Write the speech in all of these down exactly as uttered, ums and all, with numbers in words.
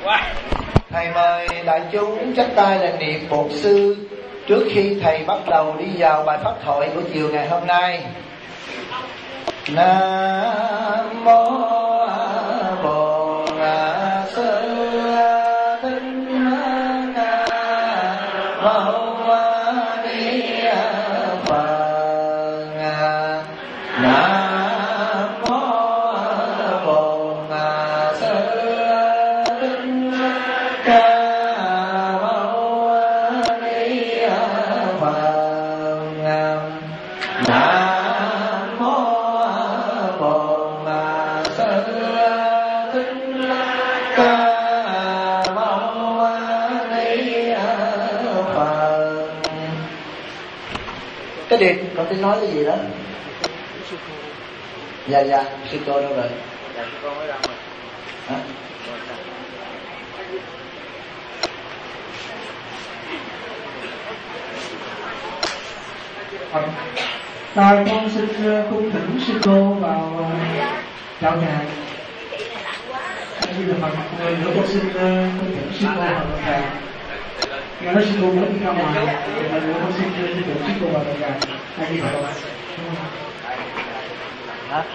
Thầy mời đại chúng chắp tay là niệm Bổn Sư trước khi thầy bắt đầu đi vào bài pháp thoại của chiều ngày hôm nay. Nam mô Bổn Sư Thích Ca Mâu Ni Phật. Nam mô Bổn Sư Thích Ca Mâu Ni Phật. Nam mô Bổn Sư Thích Ca Mâu Ni Phật. Cái điện con tính nói cái gì đó? Dạ dạ, sư cô đâu rồi? Dạ sư cô mới ra rồi. Hả? Rồi con xin cung thỉnh sư cô vào chào ngài. Như là phần người nữa con xin cung thỉnh sư cô vào chào. Nghe nói sư cô mới đi ra ngoài, rồi nữa con xin cung thỉnh sư cô vào chào. Hai đi vào. Hả?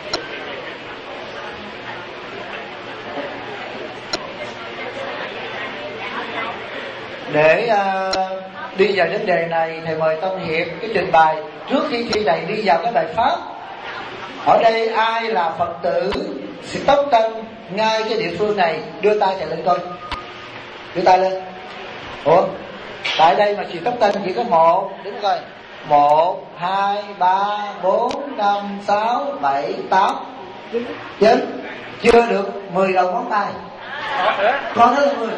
Để uh, đi vào vấn đề này, thầy mời Tâm Hiệp cái trình bày trước khi khi thầy đi vào cái bài pháp. Ở đây ai là Phật tử Stockton ngay cái địa phương này, đưa tay chạy lên coi, đưa tay lên. Ủa, tại đây mà Stockton chỉ có một, đứng coi, một, hai, ba, bốn, năm, sáu, bảy, tám, chín, chưa được mười đầu ngón tay. Còn nữa là mười.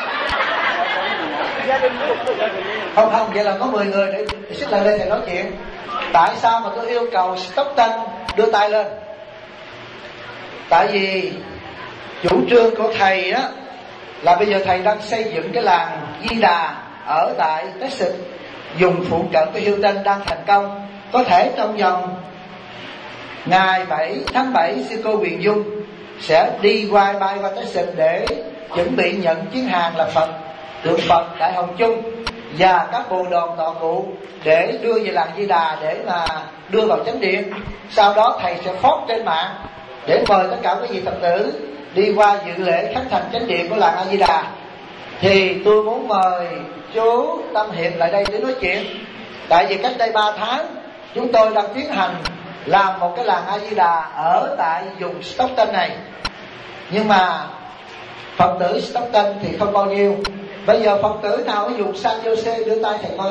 Không không, vậy là có mười người để, để xích lại đây thầy nói chuyện. Tại sao mà tôi yêu cầu Stockton đưa tay lên? Tại vì chủ trương của thầy á là bây giờ thầy đang xây dựng cái làng Di Đà ở tại Texas, dùng phụ trợ của Hilton đang thành công. Có thể trong vòng ngày bảy tháng bảy, sư cô Huyền Dung sẽ đi qua bay qua Texas để chuẩn bị nhận chuyến hàng là Phật, tượng Phật Đại Hồng Chung và các bồ đoàn tọa cụ để đưa về làng Di Đà để mà đưa vào chánh điện. Sau đó thầy sẽ post trên mạng để mời tất cả quý vị Phật tử đi qua dự lễ khánh thành chánh điện của làng A Di Đà. Thì tôi muốn mời chú Tâm Hiệp lại đây để nói chuyện. Tại vì cách đây ba tháng chúng tôi đang tiến hành làm một cái làng A Di Đà ở tại vùng Stockton này, nhưng mà Phật tử Stockton thì không bao nhiêu. Bây giờ Phật tử nào ở vùng San Jose đưa tay thầy coi.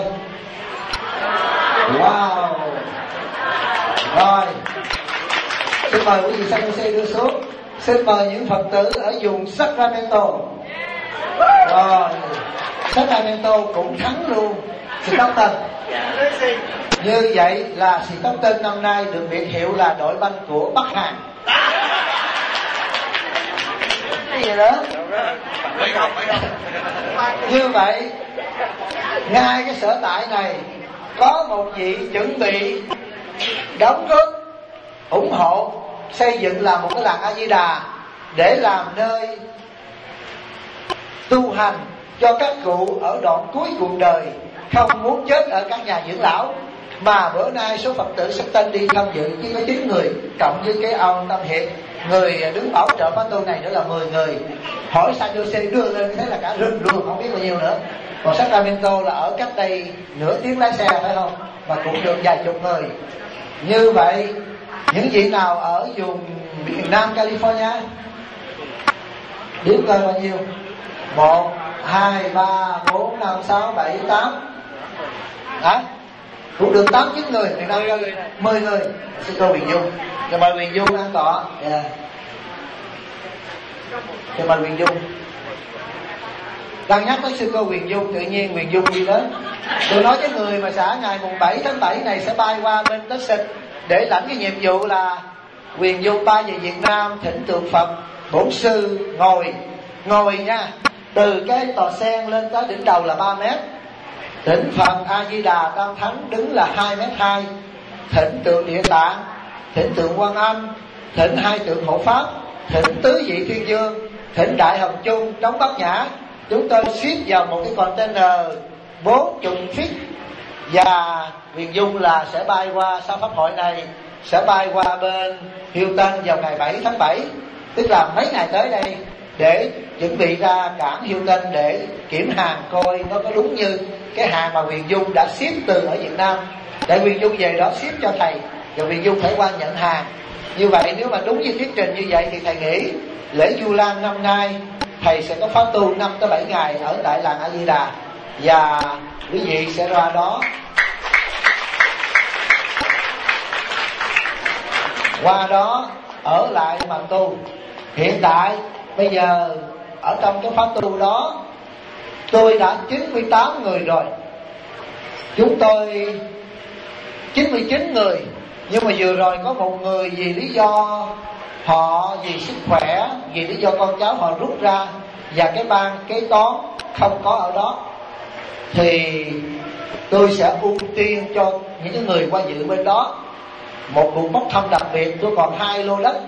Wow. Rồi, xin mời quý vị San Jose đưa xuống. Xin mời những Phật tử ở vùng Sacramento. Rồi, Sacramento cũng thắng luôn Stockton. Như vậy là Stockton năm nay được biệt hiệu là đội banh của Bắc Hàn. Cái gì đó? Như vậy, ngay cái sở tại này có một vị chuẩn bị đóng góp ủng hộ xây dựng là một cái làng A Di Đà để làm nơi tu hành cho các cụ ở đoạn cuối cuộc đời, không muốn chết ở các nhà dưỡng lão. Mà bữa nay số Phật tử sắp tên đi tham dự chỉ có chín người, cộng với cái ông Tâm Hiệp, người đứng bảo trợ khóa tu này nữa là mười người. Hỏi San Jose đưa lên thế là cả rừng luôn, không biết bao nhiêu nữa. Còn Sacramento là ở cách đây nửa tiếng lái xe phải không, mà cũng được vài chục người. Như vậy những vị nào ở vùng miền Nam California điểm coi bao nhiêu? Một, hai, ba, bốn, năm, sáu, bảy, tám. Hả? Cũng được tám chín người, miền Nam mười người. Sư cô Huyền Dung, cho mời Huyền Dung ăn tọa. Yeah. Cho mời Huyền Dung. Đang nhắc tới sư cô Huyền Dung, tự nhiên Huyền Dung đi đến. Tôi nói cái người mà xã ngày mùng bảy tháng bảy này sẽ bay qua bên Texas để lãnh cái nhiệm vụ là Huyền Dung bay về Việt Nam thỉnh tượng Phật. Bổn sư ngồi ngồi nha, từ cái tòa sen lên tới đỉnh đầu là ba mét. Thỉnh Phật A Di Đà Tam Thánh đứng là hai mét hai. Thỉnh tượng Địa Tạng, thỉnh tượng Quan Âm, thỉnh hai tượng Hộ Pháp, thỉnh tứ vị Thiên Dương, Thỉnh Đại Hồng Chung đóng Bát Nhã, chúng tôi ship vào một cái container bốn mươi feet, và Huyền Dung là sẽ bay qua sau pháp hội này, sẽ bay qua bên Hilton vào ngày bảy tháng bảy, tức là mấy ngày tới đây, để chuẩn bị ra cảng Hilton để kiểm hàng coi nó có đúng như cái hàng mà Huyền Dung đã ship từ ở Việt Nam, để Huyền Dung về đó ship cho thầy, rồi Huyền Dung phải qua nhận hàng. Như vậy nếu mà đúng như thuyết trình như vậy thì thầy nghĩ lễ Vu Lan năm nay thầy sẽ có pháp tu năm tới bảy ngày ở tại làng A Di Đà, và quý vị sẽ ra đó qua đó ở lại mà tu. Hiện tại bây giờ ở trong cái pháp tu đó tôi đã chín mươi tám người rồi. Chúng tôi chín mươi chín người, nhưng mà vừa rồi có một người vì lý do họ vì sức khỏe, vì lý do con cháu họ rút ra, và cái ban kế toán không có ở đó, thì tôi sẽ ưu tiên cho những người qua dự bên đó. Một cuộc bốc thăm đặc biệt, tôi còn hai lô đất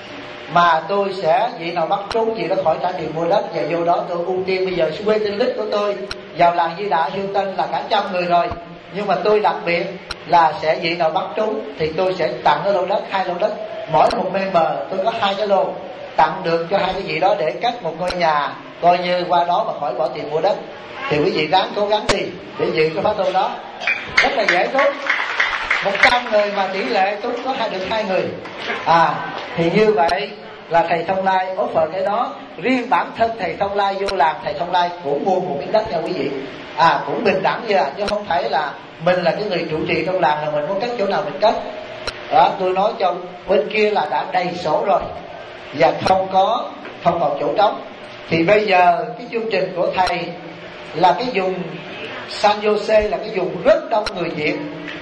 mà tôi sẽ vị nào bắt trúng vị đó khỏi trả tiền mua đất, và vô đó tôi ưu tiên. Bây giờ waiting list của tôi vào làng Di Đà Hilton là cả trăm người rồi, nhưng mà tôi đặc biệt là sẽ vị nào bắt trúng thì tôi sẽ tặng cái lô đất, hai lô đất, mỗi một member tôi có hai cái lô tặng được cho hai cái vị đó, để cắt một ngôi nhà coi như qua đó mà khỏi bỏ tiền mua đất. Thì quý vị ráng cố gắng đi để dự cái pháp tu đó, rất là dễ trúng. Một trăm người mà tỷ lệ trúng có hai được hai người. À thì như vậy là thầy Thông Lai offer cái đó. Riêng bản thân thầy Thông Lai vô làm, thầy Thông Lai cũng mua một miếng đất nha quý vị. À cũng bình đẳng như là, chứ không phải là mình là cái người trụ trì trong làng là mình muốn cất chỗ nào mình cất. Đó, tôi nói cho bên kia là đã đầy sổ rồi và không có không còn chỗ trống. Thì bây giờ cái chương trình của thầy là cái vùng San Jose, là cái vùng rất đông người Việt,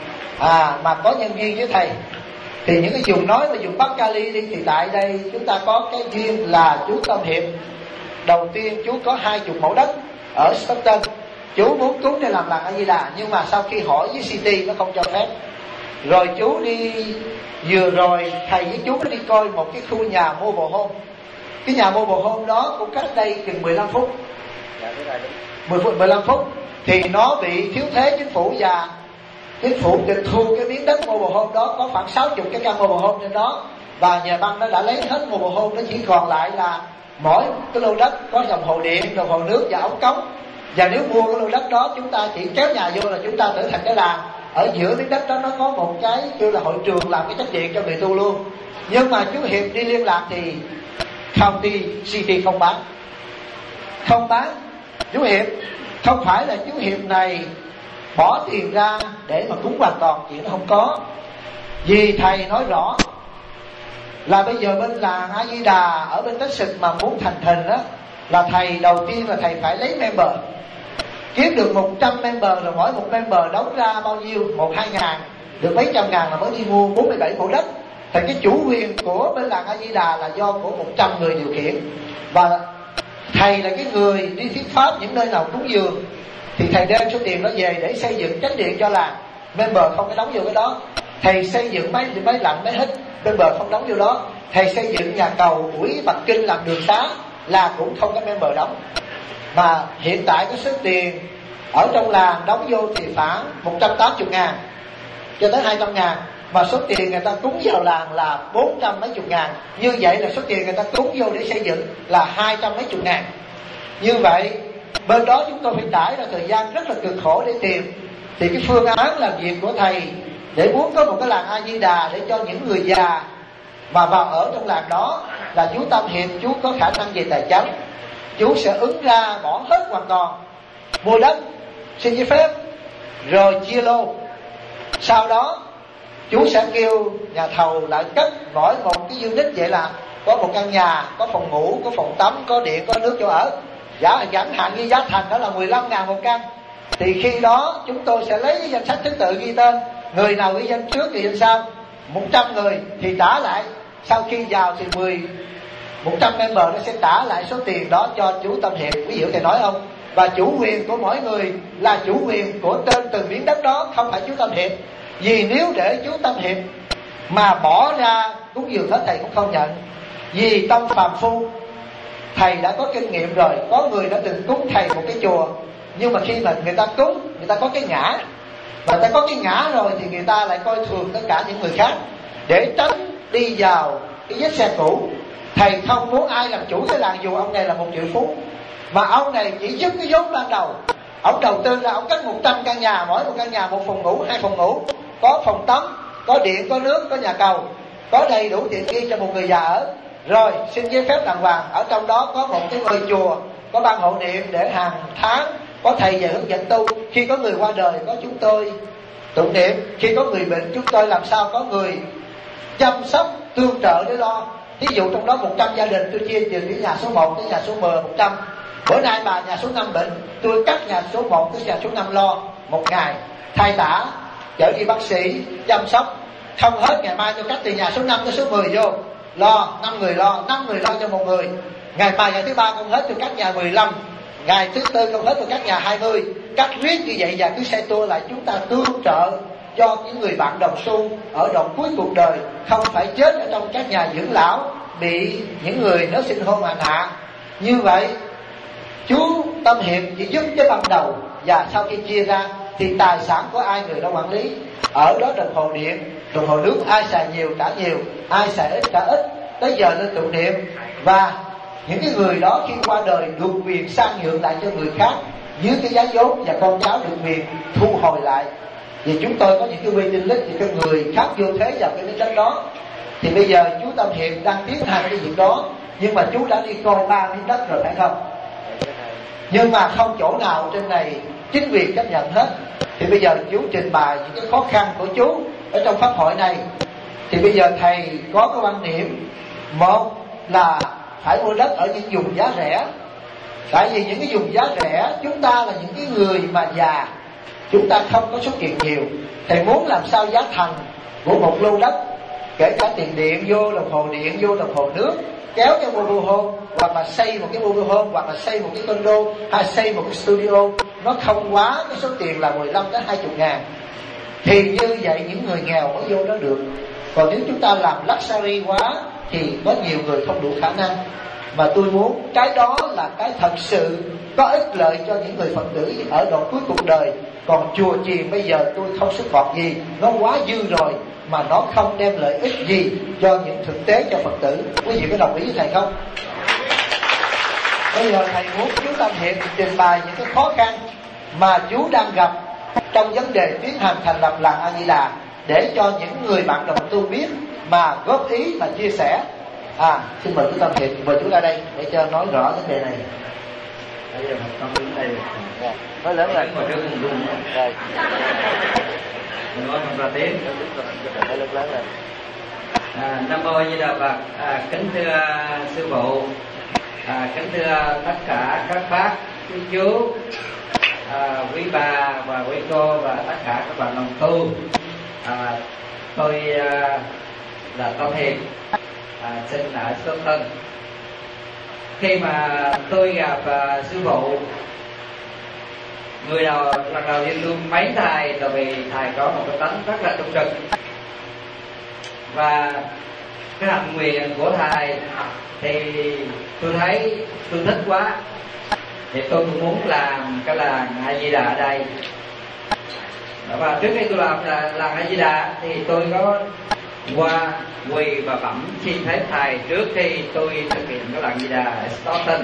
à mà có nhân viên với thầy. Thì những cái vùng nói về vùng Bắc Cali đi, thì tại đây chúng ta có cái duyên là chú Tâm Hiệp. Đầu tiên chú có hai chục mẫu đất ở Stockton, chú muốn cúng để làm làng A Di Đà, nhưng mà sau khi hỏi với City nó không cho phép. Rồi chú đi, vừa rồi thầy với chú có đi coi một cái khu nhà mobile home. Cái nhà mobile home đó cũng cách đây chừng mười lăm phút, mười phút mười lăm phút thì nó bị thiếu thế chính phủ, và chính phủ tịch thu cái miếng đất mobile home đó, có khoảng sáu mươi cái căn mobile home trên đó, và nhà băng nó đã lấy hết mobile home, nó chỉ còn lại là mỗi cái lô đất có dòng hồ điện, đồng hồ nước và ống cống. Và nếu mua cái lô đất đó, chúng ta chỉ kéo nhà vô là chúng ta trở thành cái làng. Ở giữa miếng đất đó nó có một cái kêu là hội trường làm cái trách điện cho người tu luôn. Nhưng mà chú Hiệp đi liên lạc thì county city không bán, không bán. Chú Hiệp không phải là chú Hiệp này bỏ tiền ra để mà cúng hoàn toàn, chuyện nó không có. Vì thầy nói rõ là bây giờ bên làng A Di Đà ở bên Texas mà muốn thành hình đó, là thầy đầu tiên là thầy phải lấy member, kiếm được một trăm member, rồi mỗi một member đóng ra bao nhiêu, một hai ngàn, được mấy trăm ngàn là mới đi mua bốn mươi bảy mẫu đất. Thì cái chủ quyền của bên làng A Di Đà là do của một trăm người điều khiển, và thầy là cái người đi thuyết pháp những nơi nào cúng dường thì thầy đem số tiền đó về để xây dựng chánh điện cho làng. Member không có đóng vô cái đó. Thầy xây dựng máy máy lạnh máy hít, member không đóng vô đó. Thầy xây dựng nhà cầu, ủi bậc kinh, làm đường xá là cũng không có member đóng. Mà hiện tại cái số tiền ở trong làng đóng vô thì khoảng một trăm tám mươi ngàn cho tới hai trăm ngàn, mà số tiền người ta cúng vào làng là bốn trăm mấy chục ngàn. Như vậy là số tiền người ta cúng vô để xây dựng là hai trăm mấy chục ngàn. Như vậy bên đó chúng tôi phải trải ra thời gian rất là cực khổ để tìm. Thì cái phương án làm việc của thầy để muốn có một cái làng A Di Đà để cho những người già mà vào ở trong làng đó là chú Tâm Hiệp, chú có khả năng về tài chính, chú sẽ ứng ra bỏ hết hoàn toàn, mua đất, xin giấy phép, rồi chia lô. Sau đó chú sẽ kêu nhà thầu lại cất mỗi một cái unit, vậy là có một căn nhà, có phòng ngủ, có phòng tắm, có điện, có nước chỗ ở. Giá chẳng hạn như giá thành đó là mười lăm ngàn một căn. Thì khi đó chúng tôi sẽ lấy danh sách thứ tự ghi tên, người nào ghi danh trước ghi danh sau. Một trăm người thì trả lại, sau khi vào thì mười một trăm member nó sẽ trả lại số tiền đó cho chú Tâm Hiệp. Quý vị thầy nói không? Và chủ quyền của mỗi người là chủ quyền của tên từng miếng đất đó, không phải chú Tâm Hiệp. Vì nếu để chú Tâm Hiệp mà bỏ ra cúng dường hết thầy cũng không nhận. Vì tâm phàm phu thầy đã có kinh nghiệm rồi. Có người đã từng cúng thầy một cái chùa, nhưng mà khi mà người ta cúng, người ta có cái ngã, và người ta có cái ngã rồi thì người ta lại coi thường tất cả những người khác, để tránh đi vào cái vết xe cũ. Thầy không muốn ai làm chủ cái làng dù ông này là một triệu phú, mà ông này chỉ giúp cái vốn ban đầu. Ông đầu tư ra, ông cất một trăm căn nhà, mỗi một căn nhà một phòng ngủ, hai phòng ngủ, có phòng tắm, có điện, có nước, có nhà cầu, có đầy đủ tiện nghi cho một người già ở. Rồi xin giấy phép đàng hoàng. Ở trong đó có một cái ngôi chùa, có ban hộ niệm để hàng tháng có thầy về hướng dẫn tu. Khi có người qua đời có chúng tôi tụng niệm, khi có người bệnh chúng tôi làm sao có người chăm sóc tương trợ để lo. Ví dụ trong đó một trăm gia đình tôi chia từ cái nhà số một tới nhà số mười, một trăm. Bữa nay bà nhà số năm bệnh, tôi cắt nhà số một tới nhà số năm lo một ngày, thay tả, chở đi bác sĩ, chăm sóc. Không hết ngày mai tôi cắt từ nhà số năm tới số mười vô, lo, năm người lo, năm người lo cho một người. Ngày mai ngày thứ ba không hết tôi cắt nhà mười lăm, ngày thứ tư không hết tôi cắt nhà hai mươi. Cắt riết như vậy và cứ xe tua lại, chúng ta tương trợ cho những người bạn đồng tu ở đoạn cuối cuộc đời, không phải chết ở trong các nhà dưỡng lão bị những người nó sinh hôn hành hạ. Như vậy chú Tâm Hiệp chỉ giúp cái ban đầu, và sau khi chia ra thì tài sản của ai người đó quản lý. Ở đó đồng hồ điện, đồng hồ nước, ai xài nhiều trả nhiều, ai xài ít trả ít. Tới giờ lên tụng niệm, và những cái người đó khi qua đời được quyền sang nhượng lại cho người khác dưới cái giá vốn, và con cháu được quyền thu hồi lại. Vì chúng tôi có những cái quy định lít thì cho người khác vô thế vào cái miếng đất đó. Thì bây giờ chú Tâm Hiệp đang tiến hành cái việc đó, nhưng mà chú đã đi coi ba miếng đất rồi phải không? Nhưng mà không chỗ nào trên này chính quyền chấp nhận hết. Thì bây giờ chú trình bày những cái khó khăn của chú ở trong pháp hội này. Thì bây giờ thầy có cái quan niệm, một là phải mua đất ở những vùng giá rẻ. Tại vì những cái vùng giá rẻ, chúng ta là những cái người mà già, chúng ta không có số tiền nhiều. Thầy muốn làm sao giá thành của một lô đất, kể cả tiền điện vô, đồng hồ điện vô, đồng hồ nước, kéo cho mobile home, hoặc là xây một cái mobile home, hoặc là xây một cái condo, hay xây một cái studio, nó không quá cái số tiền là mười lăm đến hai mươi ngàn. Thì như vậy những người nghèo mới vô đó được. Còn nếu chúng ta làm luxury quá thì có nhiều người không đủ khả năng. Mà tôi muốn cái đó là cái thật sự có ích lợi cho những người Phật tử ở đoạn cuối cuộc đời. Còn chùa chiền bây giờ tôi không sức bọt gì, nó quá dư rồi, mà nó không đem lợi ích gì cho những thực tế cho Phật tử. Quý vị có đồng ý với thầy không? Bây giờ thầy muốn chú Tâm Hiệp trình bày những cái khó khăn mà chú đang gặp trong vấn đề tiến hành thành lập làng A Di Đà, để cho những người bạn đồng tu biết mà góp ý mà chia sẻ. À, xin mời chú Tâm Hiệp, mời chú ra đây để cho nói rõ vấn đề này. Bây giờ con đứng đây nói lớn lên, ngồi trước mình luôn rồi. Mình nói không ra tiếng, nói lớn lớn lên. À, Nam mô A Di Đà Phật. À, kính thưa sư phụ, à, kính thưa tất cả các bác, quý chú, à, quý bà và quý cô và tất cả các bạn đồng tu. À, tôi à, là Tâm Hiệp, à, sinh ở Số Tân. Khi mà tôi gặp uh, sư phụ, người đầu lần đầu tiên tôi mấy thầy, tại vì thầy có một cái tánh rất là trung trực, và cái hạnh nguyện của thầy thì tôi thấy tôi thích quá, thì tôi cũng muốn làm cái làng A Di Đà ở đây. Và trước khi tôi làm là làng A Di Đà thì tôi có qua quỳ và bẩm xin phép thầy trước khi tôi thực hiện cái làng Di Đà ở Stockton.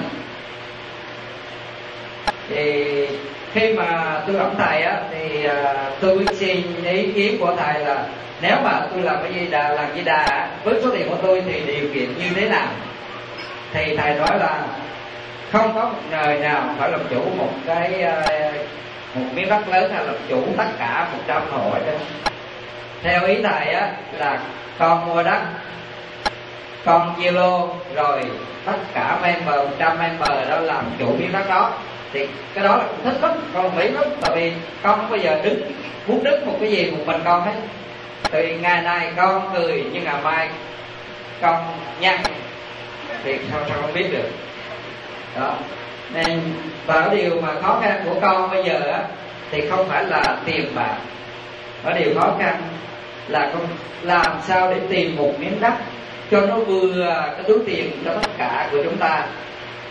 Thì khi mà tôi bẩm thầy á, thì uh, tôi xin ý kiến của thầy là nếu mà tôi làm cái Di Đà, làng Di Đà với số tiền của tôi thì điều kiện như thế nào. Thì thầy nói là không có một người nào phải làm chủ một cái uh, một miếng đất lớn hay làm chủ tất cả một trăm hộ hết. Theo ý thầy á là con mua đất, con chia lô, rồi tất cả member, một trăm member đó làm chủ miếng đất đó. Thì cái đó là cũng thích lắm, con mỹ lắm. Tại vì con không bao giờ đứng muốn đứng một cái gì một mình con hết. Thì ngày nay con cười nhưng ngày mai con nhăn thì sao sao không biết được đó. Nên và điều mà khó khăn của con bây giờ á thì không phải là tiền bạc, và điều khó khăn là con làm sao để tìm một miếng đất cho nó vừa cái túi tiền cho tất cả của chúng ta.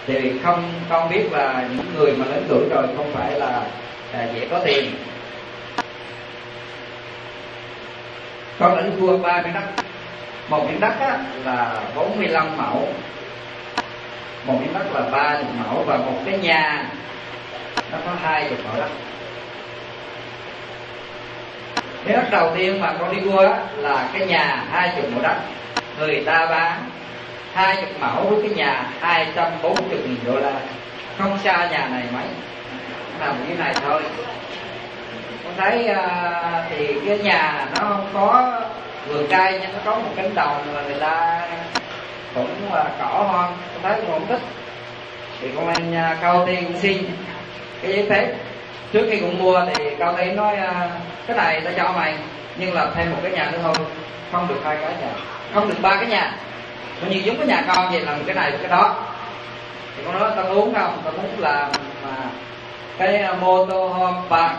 Thì không con biết là những người mà lớn tuổi rồi không phải là à, dễ có tiền. Con đã mua ba miếng đất. Một miếng đất á, là bốn mươi lăm mẫu, một miếng đất là ba mươi mẫu, và một cái nhà nó có hai mươi mẫu đất. Cái đất đầu tiên mà con đi mua á, là cái nhà hai mươi mẫu đất, người ta bán hai mươi mẫu với cái nhà hai trăm bốn mươi nghìn đô la, không xa nhà này mấy, nằm như này thôi. Con thấy uh, thì cái nhà nó không có vườn cây, nhưng nó có một cánh đồng mà người ta cũng là uh, cỏ hoang, con thấy con không thích. Thì con lên uh, Cao Tiên xin cái giấy phép. Trước khi con mua thì Cao Tiên nói uh, cái này ta cho mày, nhưng là thêm một cái nhà nữa thôi, không được hai cái nhà, không được ba cái nhà. Coi như giống cái nhà con vậy, làm cái này với cái đó. Thì con nói tao muốn không, tao muốn làm mà cái uh, mô tô home park.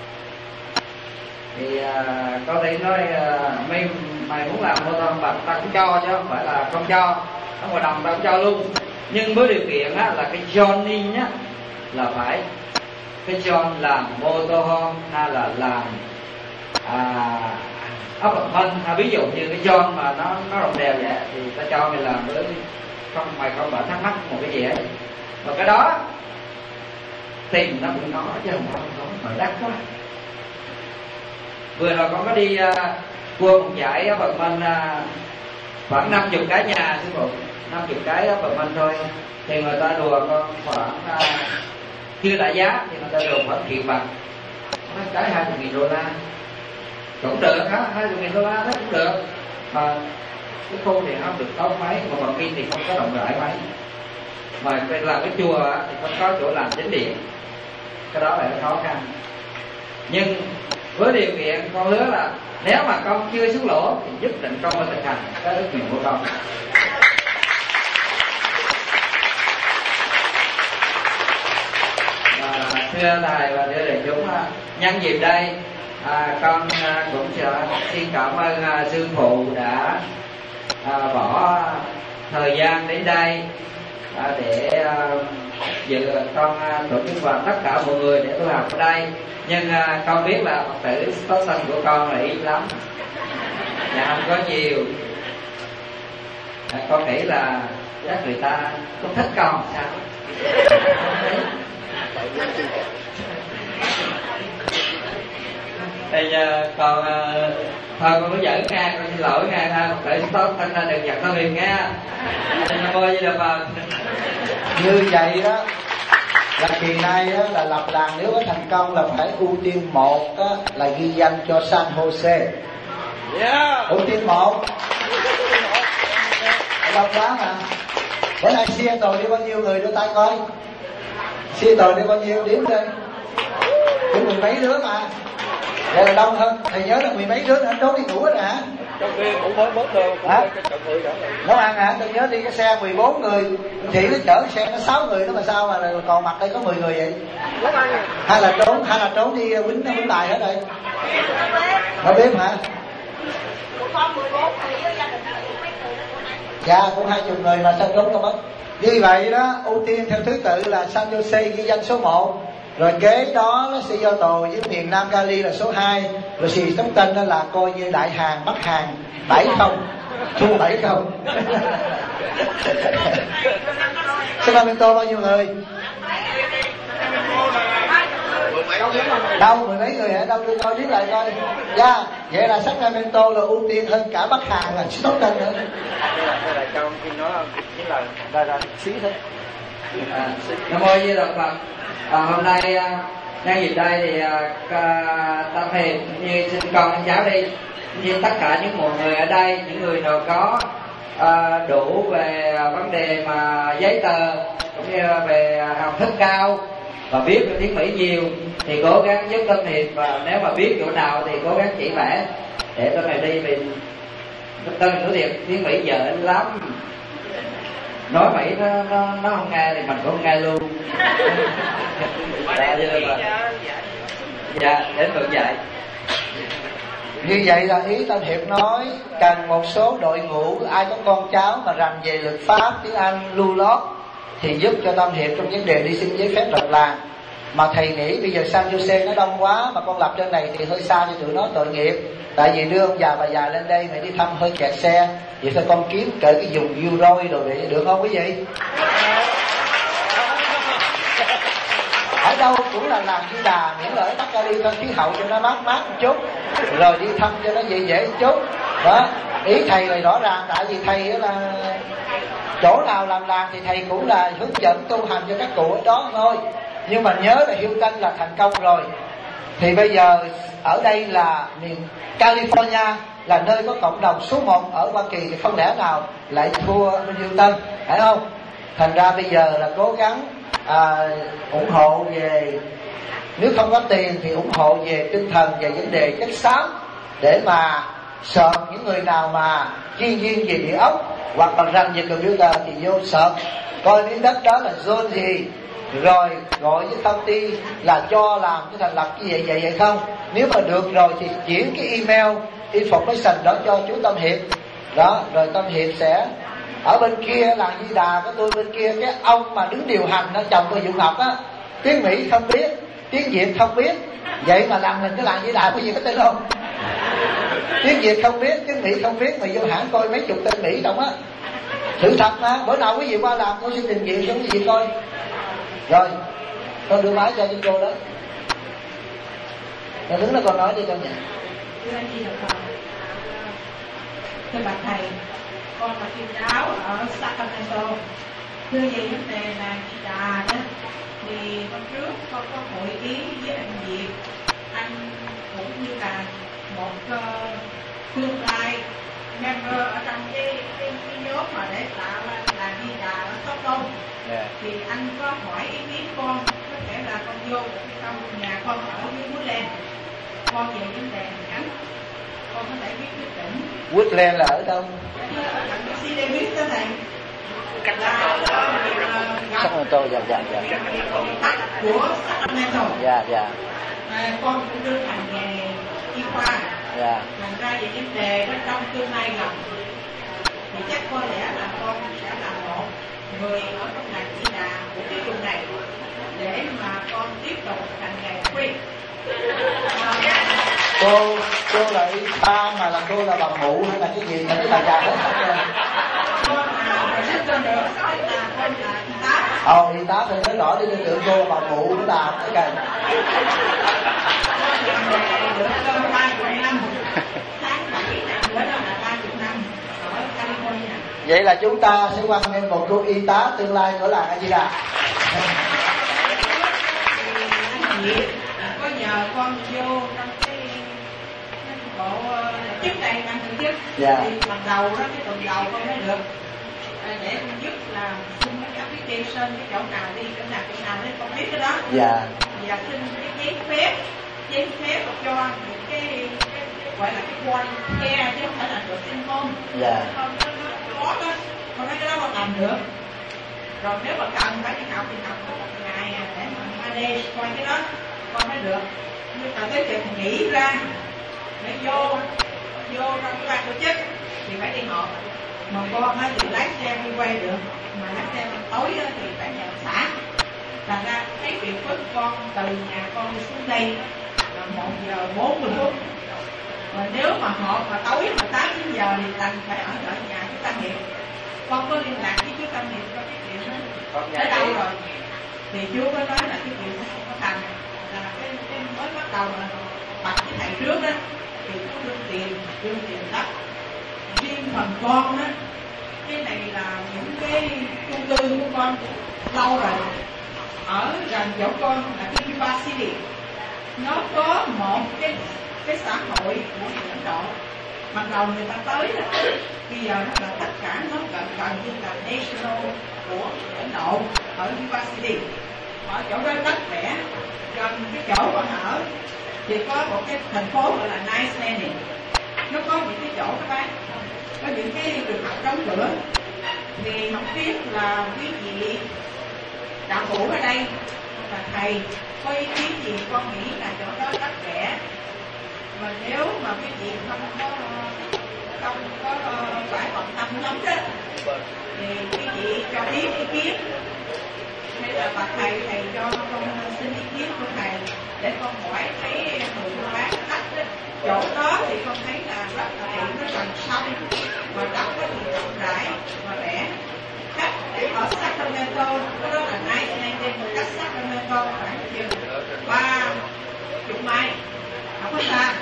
Thì uh, có thể nói uh, mày, mày muốn làm mô tô home park tao cũng cho, chứ không phải là không cho. Ở ngoài đồng tao cũng cho luôn. Nhưng với điều kiện á, là cái Johnny á, là phải cái John làm mô tô home hay là làm à, ấp lập thân, hay ví dụ như cái John mà nó nó rộng đều vậy thì ta cho mày làm với, không mày không phải thắc mắc một cái gì ấy. Và cái đó tiền nó cũng có chứ không có không mà đắt quá. Vừa rồi con có đi uh, qua một giải ở Bần Minh uh, khoảng năm mươi cái nhà sư phụ, năm mươi cái ở Bần Minh thôi. Thì người ta đùa con khoảng uh, chưa đại giá thì người ta đùa khoảng triệu bạc, cái hai mươi nghìn đô la cũng được á, hai mươi nghìn đô la đó cũng được. Mà cái khu thì không được tốt mấy, mà còn kia thì không có rộng rãi mấy. Mà cái làm cái chùa á, thì không có chỗ làm chính điện, cái đó là khó khăn. Nhưng với điều kiện con hứa là nếu mà con chưa xuống lỗ thì nhất định con phải thực hành cái ước nguyện của con. À, thưa thầy và thưa đại chúng, nhân dịp đây à, con à, cũng sẽ xin cảm ơn à, sư phụ đã à, bỏ thời gian đến đây à, để à, dự con à, tổ chức và tất cả mọi người để tôi học ở đây. Nhưng à, con biết là Phật tử có sân của con là ít lắm, dạ không có nhiều. À, con nghĩ là chắc người ta không thích con sao. Thì uh, còn uh, thôi con có giỡn nha, con xin lỗi nha, ha, để tốt thanh ra đừng giận nó liền nha. Nam mô Di Đà Phật. Như vậy đó là kỳ nay đó, là lập làng nếu có thành công là phải ưu tiên một đó, là ghi danh cho San Jose. Yeah. Ưu tiên một. Đông quá mà. Bữa nay Seattle đi bao nhiêu người đưa tay coi. Seattle đi bao nhiêu điểm đây? Cũng mười mấy đứa mà. Vậy là đông hơn. Thầy nhớ là mười mấy đứa nữa trốn đi ngủ hết hả? Trong khi cũng mới bớt đâu. Hả? Nấu ăn hả? Tôi nhớ đi cái xe mười bốn người, chị nó chở xe nó sáu người đó mà sao mà còn mặt đây có mười người vậy? Hay là trốn, hay là trốn đi quýnh quýnh bài hết đây? Nó biết hả? Dạ cũng hai chục người mà sao trốn đâu mất. Như vậy đó, ưu tiên theo thứ tự là San Jose ghi danh số một, rồi kế đó nó sẽ do tổ với miền Nam Cali là số hai, rồi xì Sống Tinh đó là coi như Đại Hàn, Bắc Hàn, bảy không, thu bảy không. Sacramento bao nhiêu người? Đâu mười mấy người hả? Đâu đưa coi viết lại coi. Dạ, yeah. Vậy là Sacramento là ưu tiên hơn cả Bắc Hàn là Sống Tinh nữa. Đây là cho khi nói chính là đây là xí thế. Nam mô Di Đà Phật. À, hôm nay à, nhân dịp đây thì à, tâm hiền như xin con anh cháu đi, như tất cả những mọi người ở đây, những người nào có à, đủ về vấn đề mà giấy tờ cũng như về học thức cao và biết được tiếng Mỹ nhiều thì cố gắng giúp tâm hiền, và nếu mà biết chỗ nào thì cố gắng chỉ vẽ để tâm hiền đi. Vì tâm hiền nói thiệt tiếng Mỹ dở lắm, nói Mỹ nó, nó, nó không nghe thì mình cũng không nghe luôn. Dạ, dạ, đến được dạy. Như vậy là ý Tâm Hiệp nói cần một số đội ngũ ai có con cháu mà rành về luật pháp, tiếng Anh lưu lót thì giúp cho Tâm Hiệp trong vấn đề đi xin giấy phép lập làng. Mà thầy nghĩ bây giờ San Jose nó đông quá, mà con lập trên này thì hơi xa cho tụi nó tội nghiệp. Tại vì đưa ông già bà già lên đây mày đi thăm hơi kẹt xe, vậy thôi con kiếm cỡ cái dùng euro rồi vậy được không quý vị? Ở đâu cũng là làm Di Đà, miễn là ở Bắc Cali thôi, khí hậu cho nó mát mát một chút, rồi đi thăm cho nó dễ dễ một chút. Đó, ý thầy là rõ ràng, tại vì thầy là chỗ nào làm làng thì thầy cũng là hướng dẫn tu hành cho các cụ ở đó thôi. Nhưng mà nhớ là Hilton là thành công rồi, thì bây giờ ở đây là miền California là nơi có cộng đồng số một ở Hoa Kỳ, thì không lẽ nào lại thua bên Hilton, phải không? Thành ra bây giờ là cố gắng à, ủng hộ về, nếu không có tiền thì ủng hộ về tinh thần, về vấn đề chất xám, để mà sợ những người nào mà chuyên viên về địa ốc hoặc bằng ranh về computer thì vô sợ coi miếng đất đó là zone gì, rồi gọi với công ty là cho làm cái thành lập cái vậy vậy vậy không. Nếu mà được rồi thì chuyển cái email information đó cho chú Tâm Hiệp đó, rồi Tâm Hiệp sẽ ở bên kia làng Di Đà của tôi, bên kia cái ông mà đứng điều hành đó, chồng tôi Dũng Ngọc á, tiếng Mỹ không biết, tiếng Việt không biết, vậy mà làm mình cái làng Di Đà có gì có tin không? Tiếng Việt không biết, tiếng Mỹ không biết, mà vô hãng coi mấy chục tên Mỹ trong á, thử thật mà. Bữa nào quý vị qua làm tôi sẽ trình diện cho quý vị coi. Rồi con đưa máy cho chúng cô đó, con đứng đó con nói đi con nhỉ. Thưa anh chị được rồi. Thưa bà thầy, con là chuyên giáo ở Sacramento. Thưa về vấn đề là Di Đà đó, thì hôm trước con có hội ý với anh Diệp, anh cũng như là một uh, tương lai member ở trong cái cái, cái nhóm mà để tạo là Di Đà ở Sóc Đông. Yeah. Thì anh có hỏi ý kiến con, có thể là con vô trong nhà con ở với Woodland, con về vấn đề ngắn, con có thể biết quyết định. Woodland là ở đâu? Ở cạnh cái xê đê biết đó thầy. Sacramento, dạ dạ dạ. Của Sacramento. Dạ dạ. À, con cũng đưa thằng về y khoa. Dạ. Thành ra về vấn đề đó trong tương lai gần thì chắc có lẽ là con sẽ là một người ở trong làng Di Đà của cái vùng này để mà con tiếp tục hành nghề free. Cô cô là y tá mà là cô là bà mụ hay là cái gì mà cái bà già hết hết rồi. Con là rất con được nói là con là y tá. Ồ, y tá thì nói rõ đi, tôi tưởng cô là bà mụ của làm cái kìa. Được hơn ba mươi năm, tháng bảy năm nữa đó là ba mươi năm ở California. Vậy là chúng ta sẽ quan nghênh một cô y tá tương lai của làng A Di Đà. Có nhờ con vô trong cái bộ chức này đang thực chức. Dạ. Thì lần đầu đó, cái tuần đầu con mới được để con giúp làm xin cái application, cái chỗ nào đi, chỗ nào chỗ nào đấy con biết cái đó. Dạ. Và xin cái giấy phép, giấy phép cho những cái, cái, cái gọi là cái one care chứ không phải là được sinh hôn. Dạ. Không, nó có đó, con nói cái đó con làm được. Rồi nếu mà cần phải đi học thì học có một ngày để mà a đê coi cái đó con mới được. Nhưng mà tới chuyện nghỉ ra để vô vô trong cái ban tổ chức thì phải đi họp. Mà con á thì lái xe đi quay được, mà lái xe ban tối thì phải nhờ xã. Thành ra thấy việc của con từ nhà con đi xuống đây là một giờ bốn mươi phút. Và nếu mà họp mà tối mà tám chín giờ thì đành phải ở đợi nhà chú Tâm Hiệp. Con có liên lạc với chú Tâm Hiệp có cái chuyện đó tới đâu rồi thì chú có nói là cái chuyện nó không có thành, là cái, cái mới bắt đầu là bật cái thầy trước đó thì có đưa tiền đưa tiền đất. Riêng phần con á, cái này là những cái chung cư của con lâu rồi, ở gần chỗ con là cái Yuba City, nó có một cái cái xã hội của người Ấn Độ. Ban đầu người ta tới đó, bây giờ nó là tất cả nó gần gần như là national của Ấn Độ ở Yuba City. Ở chỗ đó đất rẻ, gần cái chỗ bọn ở thì có một cái thành phố gọi là Nice Landing. Nó có những cái chỗ các bác, có những cái trường học đóng cửa. Thì học tiếp là quý vị đạo hữu ở đây là thầy có ý kiến gì, con nghĩ là chỗ đó đất rẻ. Mà nếu mà quý vị không có không có phải bận tâm lắm đó, thì quý vị cho biết ý kiến, hay là bà thầy thầy cho con xin ý kiến của thầy để con hỏi cái người buôn bán khách đó. Chỗ đó thì con thấy là rất là tiện, nó gần sông và đất nó thì rộng rãi và rẻ. Khách ở Sacramento, cái đó là nice nên trên một cách Sacramento khoảng chừng ba chục mai, không có xa.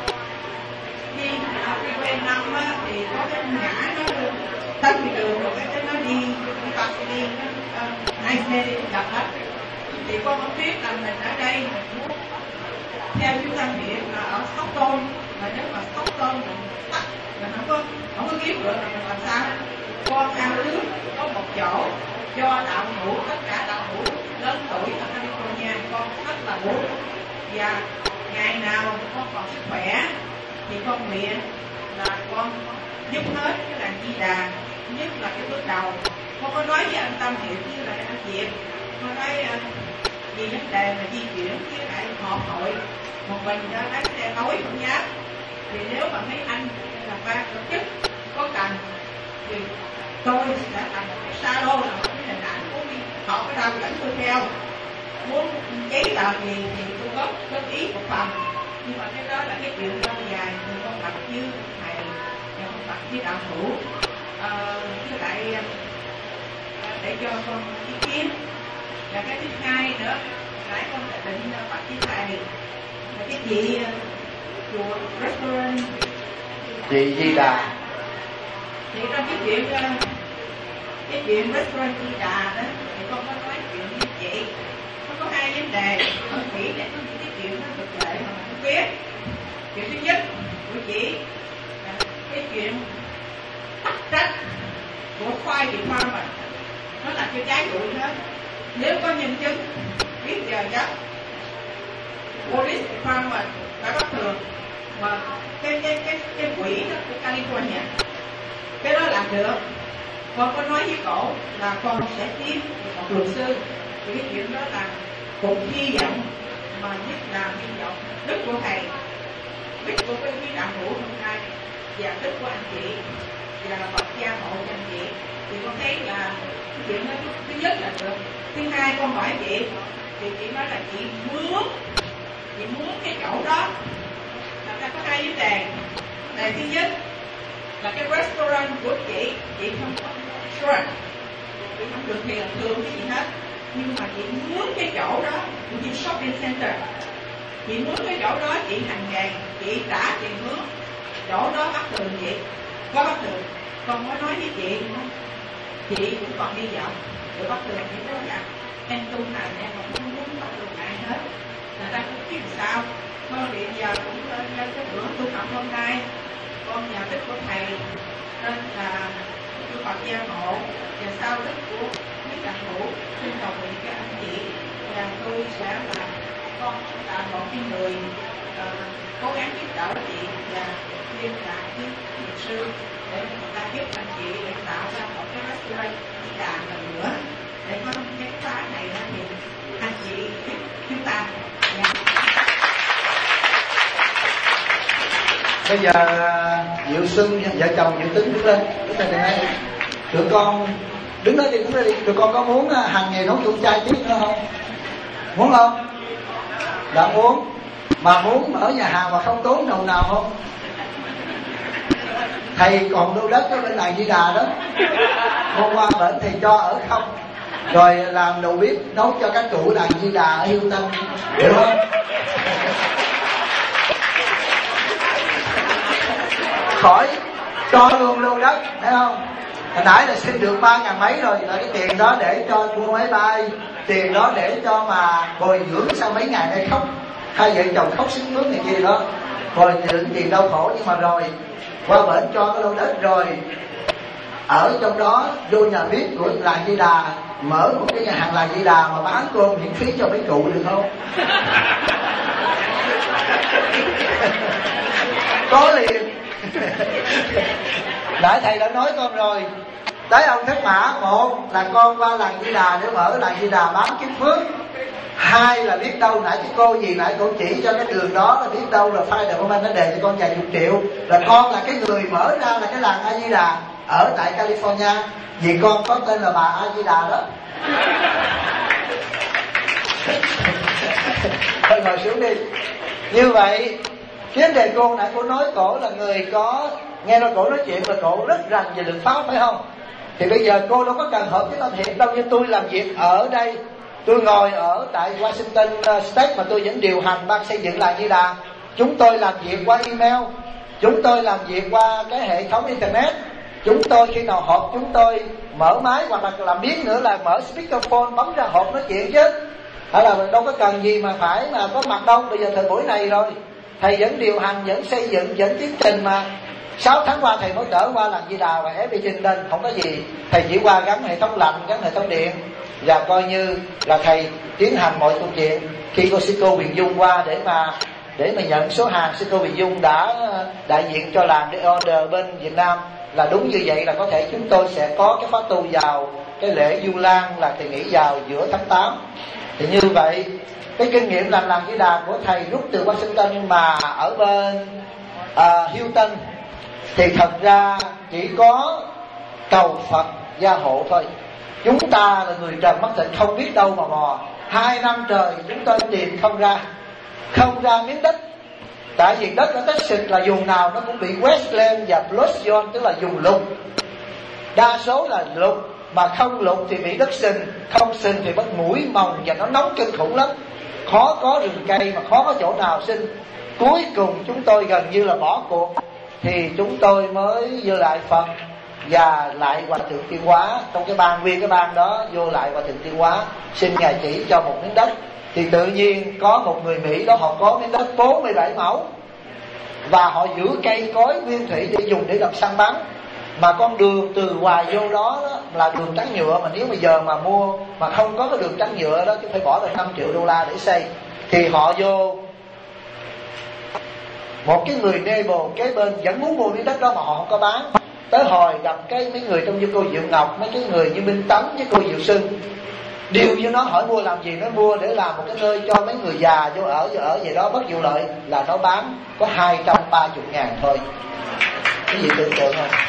Đi ở cái quê năm á, thì có cái ngã nó tân thì đường rồi cái nó đi đi bạc đi nó nice nên đi gặp hết. Thì con không biết là mình ở đây mình muốn theo chúng ta hiểu là ở Stockton, mà nếu mà Stockton mình tắt mình không có không có kiếm được là mình làm sao? Con ao nước có một chỗ do đạo hữu, tất cả đạo hữu lớn tuổi ở California con rất là muốn, và ngày nào con còn sức khỏe thì con nguyện là con giúp hết cái làng Di Đà, nhất là cái bước đầu. Con có nói với anh Tâm Hiệp với lại anh Diệp, con nói vì vấn đề mà di chuyển với lại họp hội một mình ra lái xe tối không dám, thì nếu mà mấy anh là ban tổ chức có cần thì tôi sẽ làm một cái salon là một cái hình ảnh muốn đi họp ở đâu dẫn tôi theo, muốn giấy tờ gì thì tôi góp góp ý một phần, nhưng mà cái đó là cái chuyện lâu dài thì con tập với thầy và con tập với đạo hữu, à, với lại để cho con ý kiến. Và cái thứ hai nữa, nãy con đã định bạch với thầy là cái chị chùa restaurant chị Di Đà. Thì trong cái chuyện cái chuyện restaurant Di Đà đó thì con có nói chuyện với chị, nó có hai vấn đề con nghĩ để có những cái chuyện nó thực lệ mà không biết. Chuyện thứ nhất của chị là cái chuyện tắc trách của fire department, nó là cái trái bụi hết. Nếu có nhân chứng biết giờ chắc police department đã bắt thường mà cái cái cái cái quỹ đó của California, cái đó làm được. Con có nói với cổ là con sẽ kiếm một luật sư, thì cái chuyện đó là cùng hy vọng, mà nhất là hy vọng đức của thầy, đức của cái quý đạo hữu hôm nay và đức của anh chị và bậc gia hộ cho anh chị, thì con thấy là cái chuyện đó thứ nhất là được. Thứ hai con hỏi chị thì chị nói là chị muốn chị muốn cái chỗ đó. Thật ra có hai vấn đề. Đề thứ nhất là cái restaurant của chị chị không có restaurant, chị không được thì là thường cái gì hết, nhưng mà chị muốn cái chỗ đó chị shopping center, chị muốn cái chỗ đó chị hành nghề, chị trả tiền mướn, chỗ đó bắt thường chị có bắt thường. Con có nói với chị chị cũng còn hy vọng để bắt thường chị nói là em tu hành em không muốn bắt thường ai hết, người ta cũng biết sao. Con hiện giờ cũng lên lên cái bữa tu học hôm nay con nhờ đức của thầy nên là tôi Phật gia hộ, và sau đức của quý đạo hữu xin cầu nguyện cho anh chị, và tôi sẽ là con là một cái người uh, cố gắng giúp đỡ chị và liên lạc với luật sư để người ta giúp anh chị để tạo ra một cái restaurant Di Đà lần nữa để có cái phá này ra thì anh chị giúp chúng ta. Yeah. Bây giờ Diệu Xuân vợ chồng Diệu Tính đứng lên, đứng lên đây. Tụi con đứng đó đi, đứng đó đi. Tụi con có muốn hành nghề nấu chung chay tiếp nữa không? Muốn không? Đã muốn. Mà muốn ở nhà hàng mà không tốn đồng nào không? Thầy còn đô đất ở bên làng Di Đà đó. Hôm qua bệnh thầy cho ở không. Rồi làm đầu bếp nấu cho các cụ làng Di Đà ở Hiêu Tân, hiểu không? Khỏi cho luôn lô đất, thấy không? Hồi nãy là xin được ba ngàn mấy rồi, là cái tiền đó để cho mua máy bay, tiền đó để cho mà bồi dưỡng sau mấy ngày đây khóc, hai vợ chồng khóc sướt mướt này kia đó, rồi đựng tiền đau khổ. Nhưng mà rồi qua bển cho cái lô đất rồi, ở trong đó vô nhà bếp của làng Di Đà, mở một cái nhà hàng làng Di Đà mà bán cơm miễn phí cho mấy cụ được không? Có liền. Nãy thầy đã nói con rồi, tới ông Thất Mã, một là con qua làng Di Đà để mở làng Di Đà bán kiếm phước, Hai là biết đâu nãy cái cô gì nãy cô chỉ cho cái đường đó là biết đâu là Fire Development nó đề cho con vài chục triệu, là con là cái người mở ra là cái làng A Di Đà ở tại California, vì con có tên là bà A Di Đà đó. Thôi ngồi xuống đi. Như vậy cái vấn đề cô nãy cô nói cổ là người có nghe nói cổ nói chuyện mà cổ rất rành về luật pháp, phải không? Thì bây giờ cô đâu có cần hợp với tâm thiện đâu. Như tôi làm việc ở đây, tôi ngồi ở tại Washington State mà tôi vẫn điều hành ban xây dựng làng Di Đà. Chúng tôi làm việc qua email, chúng tôi làm việc qua cái hệ thống internet. Chúng tôi khi nào họp chúng tôi mở máy, hoặc là làm biến nữa là mở speakerphone bấm ra họp nói chuyện chứ. Hay là đâu có cần gì mà phải mà có mặt đâu. Bây giờ thời buổi này rồi, thầy vẫn điều hành, vẫn xây dựng, vẫn tiến trình mà. Sáu tháng qua thầy mới trở qua làng Di Đà và ép pê trên lên, không có gì. Thầy chỉ qua gắn hệ thống lạnh, gắn hệ thống điện, và coi như là thầy tiến hành mọi công chuyện. Khi cô sư cô Huyền Dung qua để mà để mà nhận số hàng, sư cô Huyền Dung đã đại diện cho làng để order bên Việt Nam. Là đúng như vậy, là có thể chúng tôi sẽ có cái phát tu vào cái lễ Du Lan là thầy nghĩ vào giữa tháng tám. Thì như vậy cái kinh nghiệm làm làng Di Đà của thầy rút từ Washington mà ở bên uh, Houston thì thật ra chỉ có cầu Phật gia hộ thôi. Chúng ta là người trần mắt thịt không biết đâu mà mò. Hai năm trời chúng tôi tìm không ra, không ra miếng đất. Tại vì đất ở Texas là vùng nào nó cũng bị Westland và Plus Zone, tức là vùng lục. Đa số là lục, mà không lục thì bị đất sình, không sình thì mất mũi mồng và nó nóng kinh khủng lắm. Khó có rừng cây mà khó có chỗ nào sinh. Cuối cùng chúng tôi gần như là bỏ cuộc, thì chúng tôi mới vô lại Phật và lại Hòa Thượng Tiên Hóa. Trong cái ban nguyên cái ban đó vô lại Hòa Thượng Tiên Hóa xin Ngài chỉ cho một miếng đất. Thì tự nhiên có một người Mỹ đó, họ có miếng đất bốn mươi bảy mẫu và họ giữ cây cối nguyên thủy để dùng để làm săn bắn. Mà con đường từ ngoài vô đó, đó là đường trắng nhựa, mà nếu bây giờ mà mua mà không có cái đường trắng nhựa đó chứ phải bỏ ra năm triệu đô la để xây. Thì họ vô một cái người neighbor kế bên vẫn muốn mua miếng đất đó mà họ không có bán. Tới hồi gặp cái mấy người trong như cô Diệu Ngọc, mấy cái người như Minh Tấn với cô Diệu Sưng, điều như nó hỏi mua làm gì, nó mua để làm một cái nơi cho mấy người già vô ở, vô ở vậy đó bất vụ lợi, là nó bán có hai trăm ba mươi ngàn thôi. Cái gì tưởng tượng không?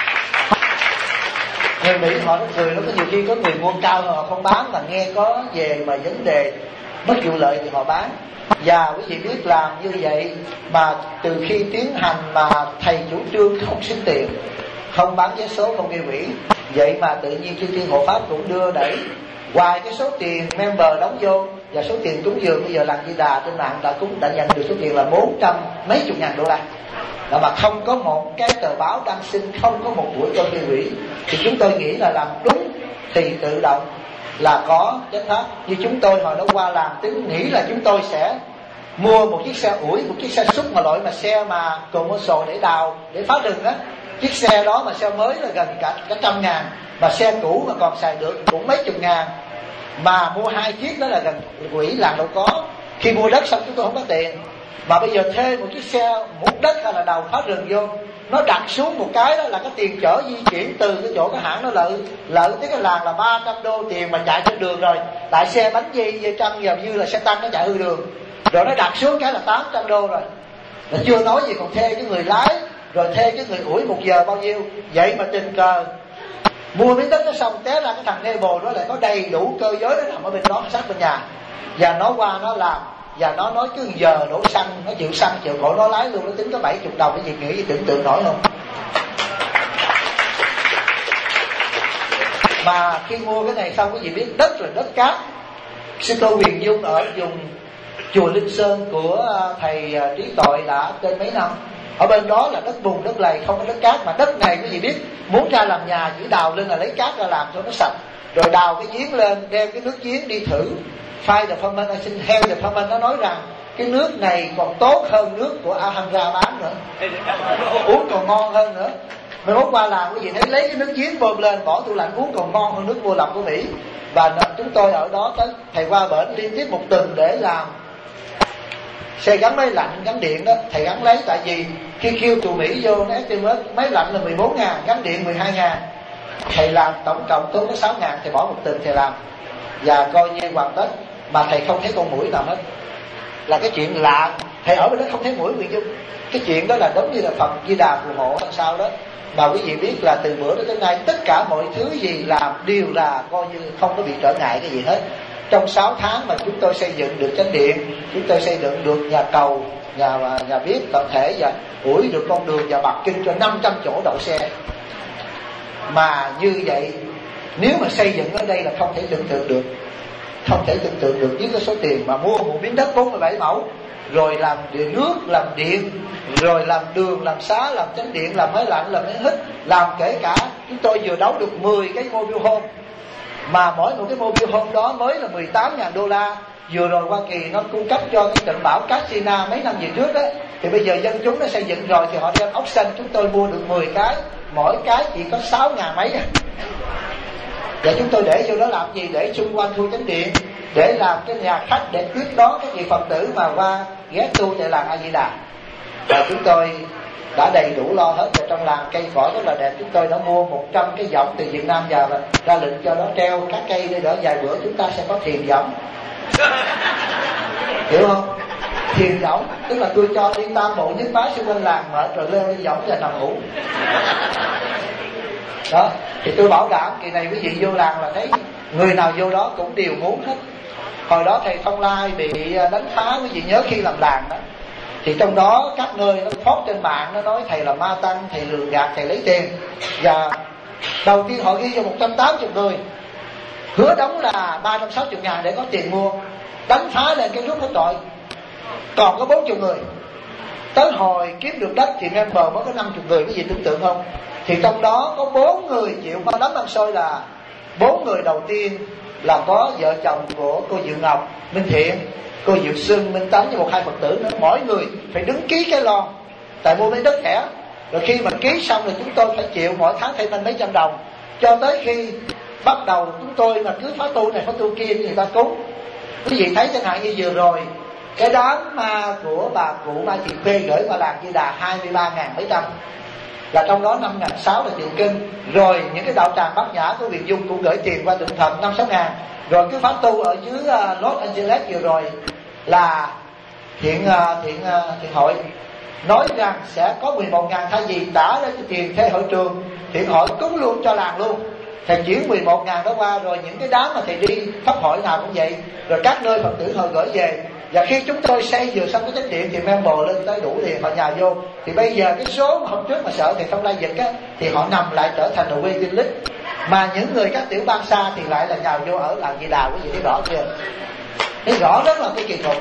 Người Mỹ họ nó cười, nó có nhiều khi có người mua cao hơn họ không bán, mà nghe có về mà vấn đề bất vụ lợi thì họ bán. Và quý vị biết làm như vậy mà từ khi tiến hành mà thầy chủ trương không xin tiền, không bán vé số, không gây quỹ, vậy mà tự nhiên chư Thiên Hộ Pháp cũng đưa đẩy. Ngoài cái số tiền member đóng vô và số tiền cúng dường, bây giờ làng Di Đà trên mạng đã cũng đã nhận được số tiền là bốn trăm mấy chục ngàn đô la. Là mà không có một cái tờ báo đăng xin, không có một buổi cho gây quỹ. Thì chúng tôi nghĩ là làm đúng thì tự động là có chánh pháp. Như chúng tôi hồi đó qua làm, tính nghĩ là chúng tôi sẽ mua một chiếc xe ủi, một chiếc xe xúc mà loại mà xe mà commercial để đào, để phá rừng á. Chiếc xe đó mà xe mới là gần cả, cả trăm ngàn, mà xe cũ mà còn xài được cũng mấy chục ngàn. Mà mua hai chiếc đó là gần quỹ làng đâu có. Khi mua đất xong chúng tôi không có tiền, mà bây giờ thuê một chiếc xe múc đất hay là đầu phá rừng vô, nó đặt xuống một cái đó là cái tiền chở di chuyển từ cái chỗ cái hãng nó lợi lợi tới cái làng là ba trăm đô tiền mà chạy trên đường rồi. Tại xe bánh dây dây trăm giờ như là xe tăng nó chạy hư đường, rồi nó đặt xuống cái là tám trăm đô rồi. Là chưa nói gì còn thuê cái người lái, rồi thuê cái người ủi một giờ bao nhiêu. Vậy mà tình cờ mua miếng đất nó xong, té ra cái thằng neighbor đó lại có đầy đủ cơ giới, nó nằm ở bên đó sát bên nhà, và nó qua nó làm. Và nó nói cứ giờ đổ xăng, nó chịu xăng chịu khổ nó lái luôn, nó tính có bảy mươi đồng. Cái gì nghĩ gì tưởng tượng nổi không? Mà khi mua cái này xong, cái gì biết đất rồi đất cát. Sư cô Huyền Dung ở vùng chùa Linh Sơn của thầy Trí Tội đã trên mấy năm. Ở bên đó là đất bùn, đất lầy, không có đất cát. Mà đất này cái gì biết muốn ra làm nhà chỉ đào lên là lấy cát ra làm cho nó sạch, rồi đào cái giếng lên, đem cái nước giếng đi thử. Fire Development, I xin Health Development nó nói rằng cái nước này còn tốt hơn nước của Alhambra bán nữa, uống còn ngon hơn nữa. Mình muốn qua làm cái gì thấy lấy cái nước giếng bơm lên bỏ tủ lạnh uống còn ngon hơn nước mua lọc của Mỹ. Và chúng tôi ở đó tới thầy qua bển liên tiếp một tuần để làm xe gắn máy lạnh, gắn điện đó. Thầy gắn lấy, tại vì khi kêu tụi Mỹ vô nó estimate máy lạnh là mười bốn ngàn, gắn điện mười hai ngàn. Thầy làm tổng cộng tốn có sáu ngàn, thầy bỏ một tuần thầy làm và coi như hoàn tất. mà thầy không thấy con mũi nào hết. Là cái chuyện lạ, thầy ở bên đó không thấy mũi Nguyễn Dung. Cái chuyện đó là giống như là Phật Di Đà phù hộ hay sao đó. Mà quý vị biết là từ bữa đó tới nay tất cả mọi thứ gì làm đều là coi như không có bị trở ngại cái gì hết. Trong sáu tháng mà chúng tôi xây dựng được chánh điện, chúng tôi xây dựng được nhà cầu, nhà nhà viết tập thể và ủi được con đường và bạc kinh cho năm trăm chỗ đậu xe. Mà như vậy nếu mà xây dựng ở đây là không thể tưởng tượng được, không thể tưởng tượng được với cái số tiền mà mua một miếng đất bốn mươi bảy mẫu, rồi làm điện nước, làm điện, rồi làm đường, làm xá, làm chánh điện, làm máy lạnh, làm máy hít, làm kể cả chúng tôi vừa đấu được mười cái mobile home, mà mỗi một cái mobile home đó mới là mười tám ngàn đô la. Vừa rồi Hoa Kỳ nó cung cấp cho cái trận bão Katrina mấy năm về trước đó, thì bây giờ dân chúng nó xây dựng rồi thì họ đem auction, chúng tôi mua được mười cái, mỗi cái chỉ có sáu ngàn mấy. Và chúng tôi để vô đó làm gì? Để xung quanh khu chánh điện, để làm cái nhà khách để tiếp đón các vị Phật tử mà qua ghé tu tại làng A Di Đà. Và chúng tôi đã đầy đủ lo hết. Và trong làng cây cỏ rất là đẹp, chúng tôi đã mua một trăm cái võng từ Việt Nam vào và ra lệnh cho nó treo các cây để đỡ vài bữa chúng ta sẽ có thiền võng. Hiểu không? Thiền võng tức là tôi cho đi tam bộ nhất bái xung quanh làng mệt rồi leo lên võng và nằm ngủ. Đó, thì tôi bảo đảm kỳ này quý vị vô làng là thấy người nào vô đó cũng đều muốn hết. Hồi đó thầy Thông Lai bị đánh phá, quý vị nhớ khi làm làng đó, thì trong đó các nơi nó phốt trên mạng nó nói thầy là ma tăng, thầy lường gạt, thầy lấy tiền. Và đầu tiên họ ghi cho một trăm tám mươi người, hứa đóng là ba trăm sáu mươi ngàn để có tiền mua, đánh phá lên cái lúc hết tội còn có bốn mươi người. Tới hồi kiếm được đất thì member mới có năm mươi người, quý vị tưởng tượng không? Thì trong đó có bốn người chịu qua đám ăn xôi, là bốn người đầu tiên là có vợ chồng của cô Diệu Ngọc, Minh Thiện, cô Diệu Xuân, Minh Tấn với một hai Phật tử nữa. Mỗi người phải đứng ký cái lon, tại mua mấy đất rẻ. Rồi khi mà ký xong thì chúng tôi phải chịu mỗi tháng thêm mấy trăm đồng, cho tới khi bắt đầu chúng tôi mà cứ phá tu này phá tu kia người ta cúng. Quý vị thấy chẳng hạn như vừa rồi cái đám ma của bà cụ Ma Chị Khuê gửi qua làng Di Đà hai mươi ba ngàn mấy trăm, là trong đó năm ngàn sáu là tiền kinh. Rồi những cái đạo tràng Bát Nhã của Việt Dung cũng gửi tiền qua tượng thần năm sáu ngàn. Rồi cái pháp tu ở dưới uh, Los Angeles vừa rồi là thiện uh, thiện uh, thiện hội nói rằng sẽ có mười một ngàn, thay vì trả ra tiền thuê hội trường, thiện hội cúng luôn cho làng luôn. Thầy chuyển mười một ngàn đó qua. Rồi những cái đám mà thầy đi pháp hội nào cũng vậy, rồi các nơi Phật tử họ gửi về. Và khi chúng tôi xây vừa xong cái chánh điện thì member lên tới đủ liền, họ nhào vô. Thì bây giờ cái số mà hôm trước mà sợ thầy Thông Lai giật á, thì họ nằm lại trở thành là waiting list. Mà những người các tiểu bang xa thì lại là nhào vô ở làng Di Đà. Quý vị thấy rõ chưa? Thấy rõ rất là cái kỳ cục.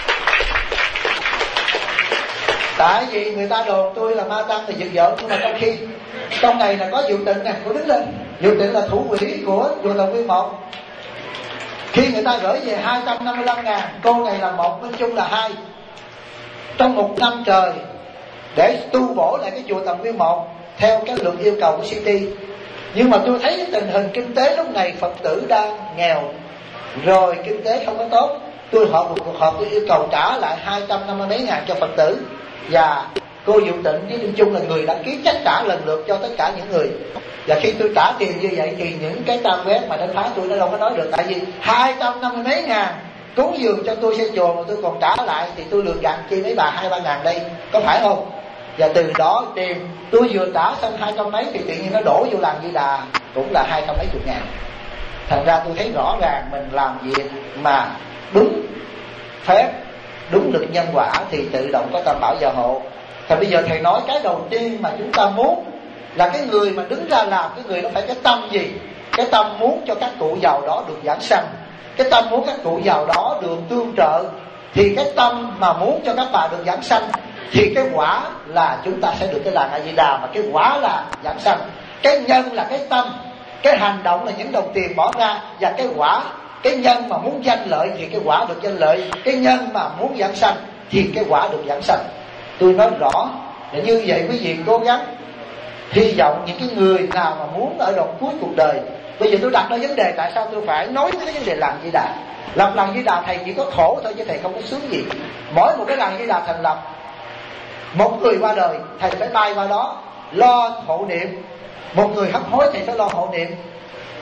Tại vì người ta đồn tôi là ma tăng thì giật vợ, nhưng mà trong khi trong này là có Diệu Tịnh nè, cô đứng lên. Diệu Tịnh là thủ quỹ của chùa Đồng Nguyên một. Khi người ta gửi về hai trăm năm mươi lăm ngàn, cô này là một, Minh Trung là hai, trong một năm trời để tu bổ lại cái chùa Tầm Nguyên một theo cái luật yêu cầu của City. Nhưng mà tôi thấy cái tình hình kinh tế lúc này Phật tử đang nghèo, rồi kinh tế không có tốt. Tôi họp một cuộc họp, tôi yêu cầu trả lại hai trăm năm mươi mấy ngàn cho Phật tử. Và cô Diệu Tịnh với Minh Trung là người đã ký trách trả lần lượt cho tất cả những người. Và khi tôi trả tiền như vậy thì những cái trang web mà đánh phá tôi nó đâu có nói được. Tại vì hai trăm năm mươi mấy ngàn cúng dường cho tôi xây chùa mà tôi còn trả lại, thì tôi lường gạt chi mấy bà hai ba ngàn đây, có phải không? Và từ đó tiền tôi vừa trả xong hai trăm mấy thì tự nhiên nó đổ vô làng Di Đà cũng là hai trăm mấy chục ngàn. Thành ra tôi thấy rõ ràng mình làm việc mà đúng phép, đúng lực nhân quả thì tự động có Tam Bảo gia hộ. Thì bây giờ thầy nói cái đầu tiên mà chúng ta muốn là cái người mà đứng ra làm, cái người nó phải cái tâm gì? Cái tâm muốn cho các cụ giàu đó được giảng sanh, cái tâm muốn các cụ giàu đó được tương trợ. Thì cái tâm mà muốn cho các bà được giảng sanh thì cái quả là chúng ta sẽ được cái làng A Di Đà, mà cái quả là giảng sanh. Cái nhân là cái tâm, cái hành động là những đồng tiền bỏ ra, và cái quả, cái nhân mà muốn danh lợi thì cái quả được danh lợi, cái nhân mà muốn giảng sanh thì cái quả được giảng sanh. Tôi nói rõ để như vậy quý vị cố gắng. Hy vọng những cái người nào mà muốn ở đoạn cuối cuộc đời, bây giờ tôi đặt ra vấn đề tại sao tôi phải nói cái vấn đề làng Di Đà. Lập làng Di Đà thầy chỉ có khổ thôi chứ thầy không có sướng gì. Mỗi một cái làng Di Đà thành lập, một người qua đời thầy phải bay qua đó lo hộ niệm. Một người hấp hối thầy phải lo hộ niệm.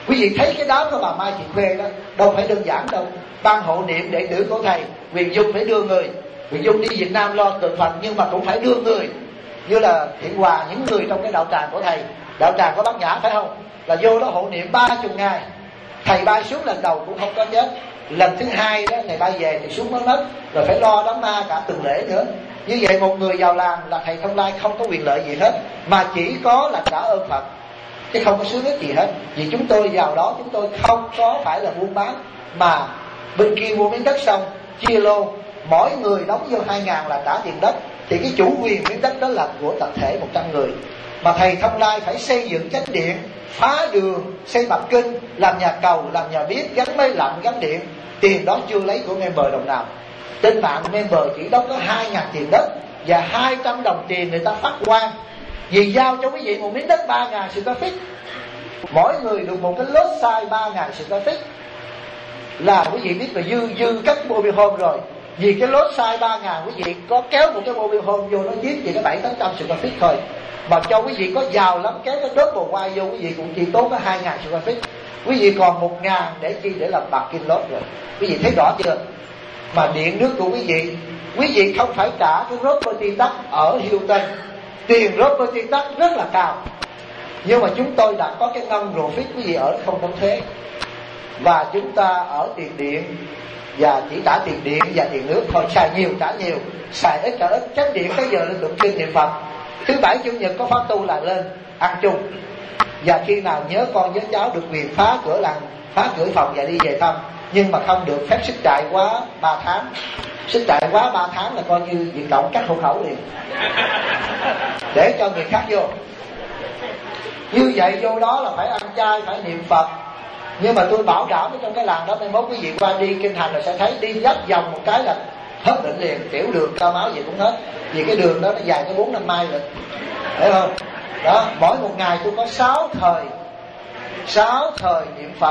Quý vị thấy cái đám của bà Mai Thị Khuê đó đâu phải đơn giản đâu. Ban hộ niệm đệ tử của thầy Huyền Dung phải đưa người, Huyền Dung đi Việt Nam lo tượng Phật nhưng mà cũng phải đưa người, như là Thiện Hòa, những người trong cái đạo tràng của thầy, đạo tràng có Bát Nhã phải không, là vô đó hộ niệm ba chục ngày. Thầy bay xuống lần đầu cũng không có chết, lần thứ hai đó thầy bay về thì xuống mới mất, rồi phải lo đám ma cả tuần lễ nữa. Như vậy một người vào làm là thầy Thông Lai không có quyền lợi gì hết, mà chỉ có là trả ơn Phật chứ không có xứ ích gì hết. Vì chúng tôi vào đó chúng tôi không có phải là buôn bán, mà bên kia mua miếng đất xong chia lô, mỗi người đóng vô hai ngàn là trả tiền đất, thì cái chủ quyền miếng đất đó là của tập thể một trăm người. Mà thầy Thông Lai phải xây dựng chánh điện, phá đường, xây bậc kinh, làm nhà cầu, làm nhà bếp, gắn máy lạnh, gắn điện. Tiền đó chưa lấy của member đồng nào. Trên mạng member chỉ đóng có hai ngàn tiền đất và hai trăm đồng tiền người ta phát quan. Vì giao cho quý vị một miếng đất ba ngàn square feet, mỗi người được một cái lốt size ba ngàn square feet, là quý vị biết là dư dư cắt mobile home rồi. Vì cái lốt size ba ngàn, quý vị có kéo một cái mobile home vô nó chiếm chỉ có bảy tám trăm square feet thôi. Mà cho quý vị có giàu lắm kéo cái đốt bồ quay vô, quý vị cũng chỉ tốn có hai ngàn square feet. Quý vị còn một ngàn để chi, để làm bạc kim lốt rồi. Quý vị thấy rõ chưa? Mà điện nước của quý vị, quý vị không phải trả cái property tax ở Hilton. Tiền property tax rất là cao, nhưng mà chúng tôi đã có cái ngân profit, quý vị ở không đóng thuế. Và chúng ta ở tiền điện và chỉ trả tiền điện và tiền nước thôi, xài nhiều trả nhiều, xài ít trả ít. Chánh điện cái giờ lên tụng kinh niệm Phật, thứ bảy chủ nhật có pháp tu là lên ăn chung. Và khi nào nhớ con nhớ cháu được quyền phá cửa làng, phá cửa phòng và đi về thăm, nhưng mà không được phép xuất trại quá ba tháng. Xuất trại quá ba tháng là coi như việc động cắt hộ khẩu liền, để cho người khác vô. Như vậy vô đó là phải ăn chay, phải niệm Phật. Nhưng mà tôi bảo đảm trong cái làng đó, mai mốt quý vị qua đi kinh hành là sẽ thấy đi dắt vòng một cái là hết bệnh liền, tiểu đường cao máu gì cũng hết. Vì cái đường đó nó dài tới bốn năm mai rồi, thấy không? Đó, mỗi một ngày tôi có sáu thời, sáu thời niệm Phật.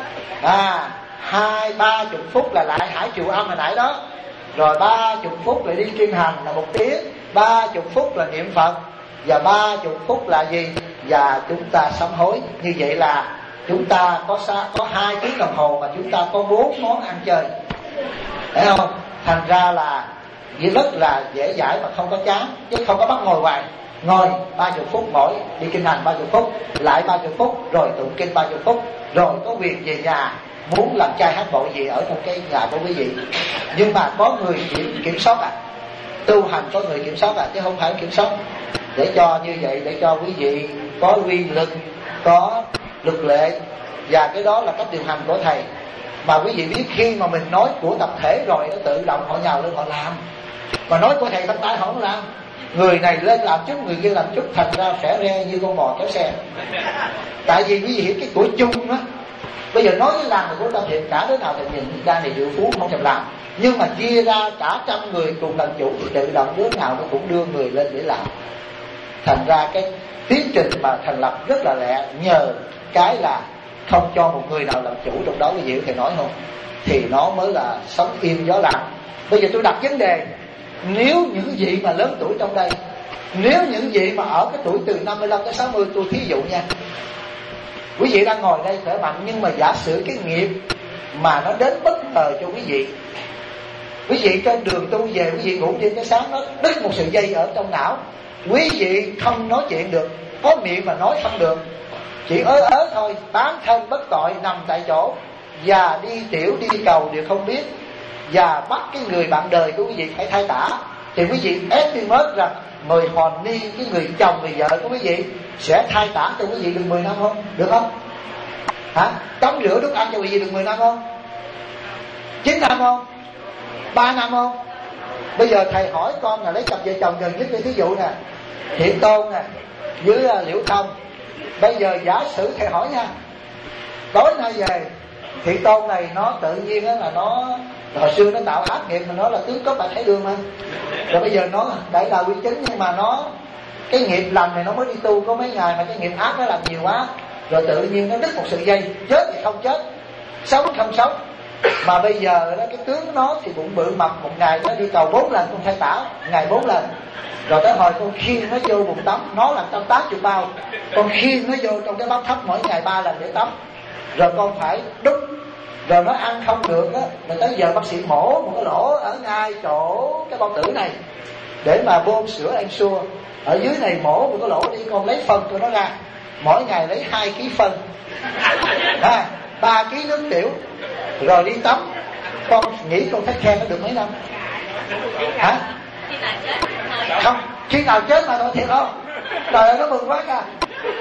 À, hai ba chục phút là lại hải triều âm hồi nãy đó, rồi ba chục phút lại đi kinh hành là một tiếng, ba chục phút là niệm Phật, và ba chục phút là gì? Và chúng ta sám hối. Như vậy là chúng ta có có hai tiếng đồng hồ mà chúng ta có bốn món ăn chơi, thấy không? Thành ra là rất là dễ dãi mà không có chán, chứ không có bắt ngồi hoài. Ngồi ba chục phút mỗi, đi kinh hành ba chục phút, lại ba chục phút, rồi tụng kinh ba chục phút, rồi có quyền về nhà muốn làm trai hát bộ gì ở trong cái nhà của quý vị. Nhưng mà có người kiểm, kiểm soát à, tu hành có người kiểm soát à, chứ không phải kiểm soát. Để cho như vậy, để cho quý vị có uy lực, có luật lệ, và cái đó là cách điều hành của thầy. Mà quý vị biết khi mà mình nói của tập thể rồi, nó tự động họ nhào lên họ làm. Mà nói của thầy Tâm Tai họ không làm, người này lên làm chút, người kia làm chút, thành ra phẻ re như con bò kéo xe. Tại vì quý vị hiểu cái của chung đó. Bây giờ nói cái làm của Tâm Thiện, cả đứa nào thì nhìn ra này triệu phú không thèm làm, nhưng mà chia ra cả trăm người cùng làm chủ thì tự động đứa nào nó cũng đưa người lên để làm. Thành ra cái tiến trình mà thành lập rất là lẹ, nhờ cái là không cho một người nào làm chủ trong đó. Quý vị thầy nói không, thì nó mới là sống im gió lặng. Bây giờ tôi đặt vấn đề, nếu những vị mà lớn tuổi trong đây, nếu những vị mà ở cái tuổi từ năm mươi lăm tới sáu mươi, tôi thí dụ nha, quý vị đang ngồi đây khỏe mạnh, nhưng mà giả sử cái nghiệp mà nó đến bất ngờ cho quý vị, quý vị trên đường tu về, quý vị ngủ trên cái sáng nó đứt một sợi dây ở trong não, quý vị không nói chuyện được, có miệng mà nói không được, chỉ ớ ớ thôi, bán thân bất tội, nằm tại chỗ, và đi tiểu đi cầu đều không biết, và bắt cái người bạn đời của quý vị phải thay tả, thì quý vị estimate rằng mời hòn ni, cái người chồng người vợ của quý vị sẽ thay tả cho quý vị được mười năm không? Được không? Hả? Tắm rửa đút ăn cho quý vị được mười năm không? chín năm không? ba năm không? Bây giờ thầy hỏi con là lấy cặp vợ chồng gần nhất, ví dụ nè, Thiện Tôn nè với uh, Liễu Thông. Bây giờ giả sử thầy hỏi nha, tối nay về Thiện Tôn này nó tự nhiên đó là nó hồi xưa nó tạo ác nghiệp mà nó là tướng cướp bạc Thái Đường mà, rồi bây giờ nó đại đạo quy chính, nhưng mà nó cái nghiệp lành này nó mới đi tu có mấy ngày mà cái nghiệp ác nó làm nhiều quá, rồi tự nhiên nó đứt một sợi dây, chết thì không chết, sống không sống. Mà bây giờ đó cái tướng nó thì bụng bự mập, một ngày nó đi cầu bốn lần con thay tả, ngày bốn lần, rồi tới hồi con khiêng nó vô bụng tắm, nó làm trăm tám chục bao, con khiêng nó vô trong cái bát thấp mỗi ngày ba lần để tắm. rồi con phải đút, rồi nó ăn không được á, rồi tới giờ bác sĩ mổ một cái lỗ ở ngay chỗ cái bao tử này để mà bơm sữa ensure. Ở dưới này mổ một cái lỗ đi, con lấy phân của nó ra, mỗi ngày lấy hai ký phân, à, ba ký nước tiểu, rồi đi tắm. Con nghĩ con thích khen nó được mấy năm? Hả? Không, khi nào chết mà nói thiệt không? Trời ơi, nó mừng quá cả.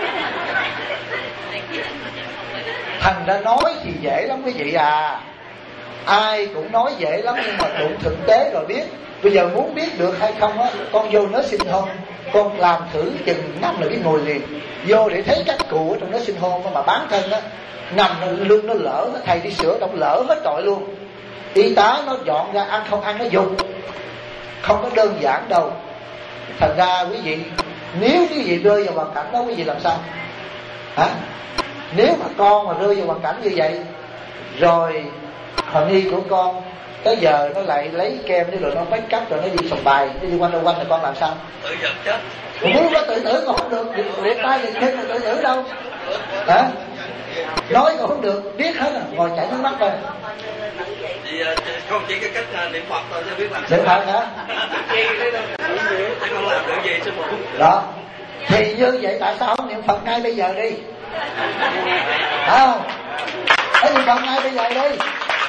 Thành ra nói thì dễ lắm quý vị à, ai cũng nói dễ lắm, nhưng mà đụng thực tế rồi biết. Bây giờ muốn biết được hay không á, con vô nó sinh hôn, con làm thử chừng năm là biết ngồi liền. Vô để thấy các cụ ở trong nó sinh hôn mà bán thân á, nằm nó lưng nó lỡ, nó thầy đi sửa trong lỡ hết trọi luôn. Y tá nó dọn ra, ăn không ăn nó dùng. Không có đơn giản đâu. Thành ra quý vị, nếu quý vị rơi vào hoàn cảnh đó, quý vị làm sao? Hả? Nếu mà con mà rơi vào hoàn cảnh như vậy, rồi thằng y của con tới giờ nó lại lấy kem đi, rồi nó make up, rồi nó đi sòng bài, nó đi quanh đâu quanh, thì con làm sao? Tự giật chết. Nếu có tự tử còn không được, liệt tay liệt chân là tự tử đâu. Hả? Nói còn không được, biết hết rồi, ngồi chảy nước mắt rồi. Thì con chỉ cái cách niệm Phật thôi, chứ biết làm sao. Niệm Phật hả? Chứ con làm được gì sư phụ. Đó. Thì như vậy tại sao không niệm Phật ngay bây giờ đi? Phải không? Hãy niệm Phật ngay bây giờ đi.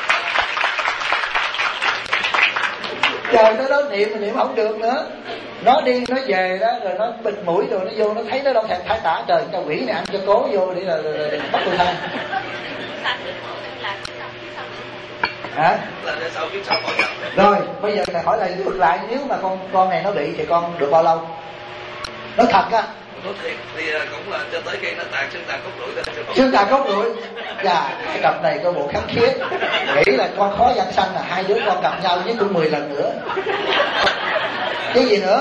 Trời nó đó niệm mà niệm không được nữa. Nó đi nó về đó, rồi nó bịt mũi, rồi nó vô nó thấy nó đâu thèm thái tả. Trời, cho quỷ này ăn cho cố vô để là, là, là, là bắt tôi thay. Hả? Rồi bây giờ thầy hỏi lại ngược lại, nếu mà con con này nó bị thì con được bao lâu? Nó thật á. Nói thiệt thì cũng là cho tới khi nó tàn xương tàn cốt lưỡi. Xương tàn cốt lưỡi. Dạ, cái cặp này có bộ kháng khiết. Nghĩ là con khó giảng sanh là hai đứa con gặp nhau với cũng mười lần nữa. Cái gì nữa?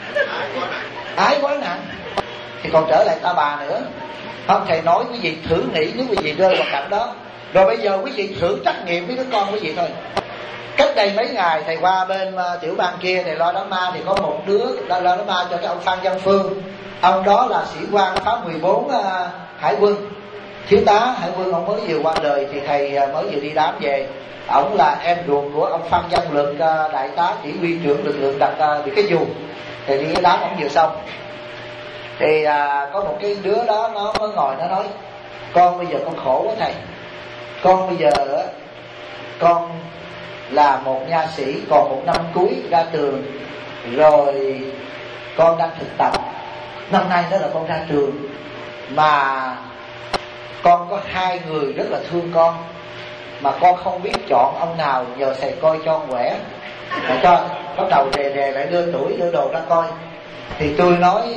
Ái quá nặng. Thì còn trở lại ta bà nữa. Không, thầy nói quý vị thử nghĩ nếu quý vị rơi vào cảnh đó. Rồi bây giờ quý vị thử trắc nghiệm với đứa con quý vị thôi. Cách đây mấy ngày thầy qua bên uh, tiểu bang kia, thầy lo đám ma, thì có một đứa lo lo đám ma cho cái ông Phan Văn Phương. Ông đó là sĩ quan pháp mười bốn uh, hải quân, thiếu tá hải quân. Ông mới vừa qua đời thì thầy uh, mới vừa đi đám về. Ông là em ruột của ông Phan Văn Lực, uh, đại tá chỉ huy trưởng lực lượng đặc uh, bị cái dù. Thì đi cái đám ông vừa xong thì uh, có một cái đứa đó nó mới ngồi nó nói: con bây giờ con khổ quá thầy, con bây giờ uh, con là một nha sĩ, còn một năm cuối ra trường, rồi con đang thực tập. Năm nay đó là con ra trường, mà con có hai người rất là thương con, mà con không biết chọn ông nào, nhờ thầy coi cho con quẻ. Và cho bắt đầu đề đề lại đưa tuổi đưa đồ ra coi. Thì tôi nói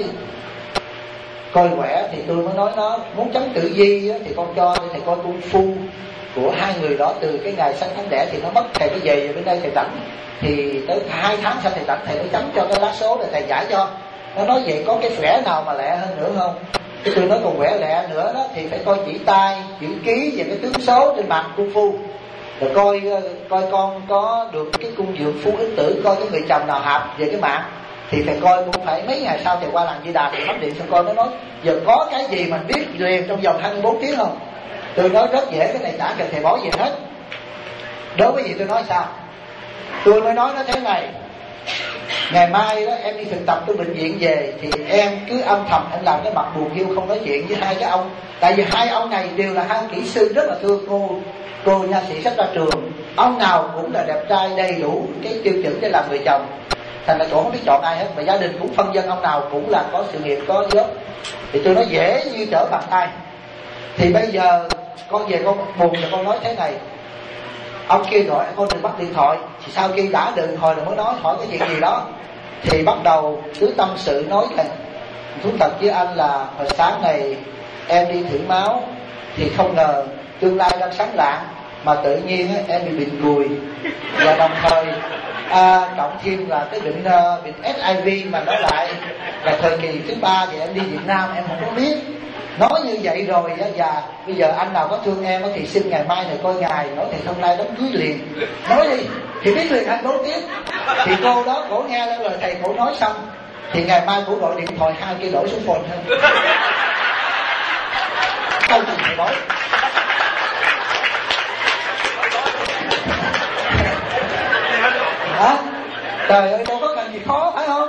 coi quẻ, thì tôi mới nói nó muốn chấm tử vi á, thì con cho thầy coi công phu của hai người đó từ cái ngày sinh tháng đẻ. Thì nó mất, thầy mới về bên đây thầy rảnh, thì tới hai tháng sau thầy rảnh thầy mới chấm cho cái lá số để thầy giải cho. Nó nói vậy có cái quẻ nào mà lẹ hơn nữa không? Cái tôi nói còn quẻ lẹ nữa đó thì phải coi chỉ tay, chữ ký và cái tướng số trên bàn công phu, rồi coi coi con có được cái cung dược phú ích tử, coi cái người chồng nào hợp về cái mạng. Thì phải coi cũng phải mấy ngày sau thầy qua làng Di Đà thì bắt điện xong coi. Nó nói giờ có cái gì mình biết liền trong vòng hai mươi bốn tiếng không? Tôi nói rất dễ, cái này chả cần thầy bói gì hết. Đối với gì tôi nói sao? Tôi mới nói nó thế này: ngày mai đó em đi thực tập tới bệnh viện về, thì em cứ âm thầm em làm cái mặt buồn hiu, không nói chuyện với hai cái ông. Tại vì hai ông này đều là hai kỹ sư rất là thương cô cô nha sĩ sắp ra trường. Ông nào cũng là đẹp trai, đầy đủ cái tiêu chuẩn để làm người chồng. Thành ra cổ không biết chọn ai hết, mà gia đình cũng phân dân ông nào cũng là có sự nghiệp, có job. Thì tôi nói dễ như trở bàn tay. Thì bây giờ con về con buồn thì con nói thế này: ông kia gọi con đừng bắt điện thoại. Thì sau khi đã được điện thoại rồi mới nói hỏi cái chuyện gì đó. Thì bắt đầu cứ tâm sự nói là thú thật với anh là hồi sáng này em đi thử máu, thì không ngờ tương lai đang sáng lạng, mà tự nhiên em bị bệnh gùi, và đồng thời à, cộng thêm là cái bệnh uh, bệnh ếch i vê mà nó lại là thời kỳ thứ ba, thì em đi Việt Nam em không có biết. Nói như vậy rồi và bây giờ anh nào có thương em thì xin ngày mai này coi ngài, nói thì hôm nay đám cưới liền. Nói đi thì biết liền anh nói tiếp. Thì cô đó cổ nghe lên lời thầy, cổ nói xong thì ngày mai cổ gọi điện thoại hai kia đổi số phone hơn. Câu chuyện thầy nói Trời ơi, đâu có cần gì khó, phải không?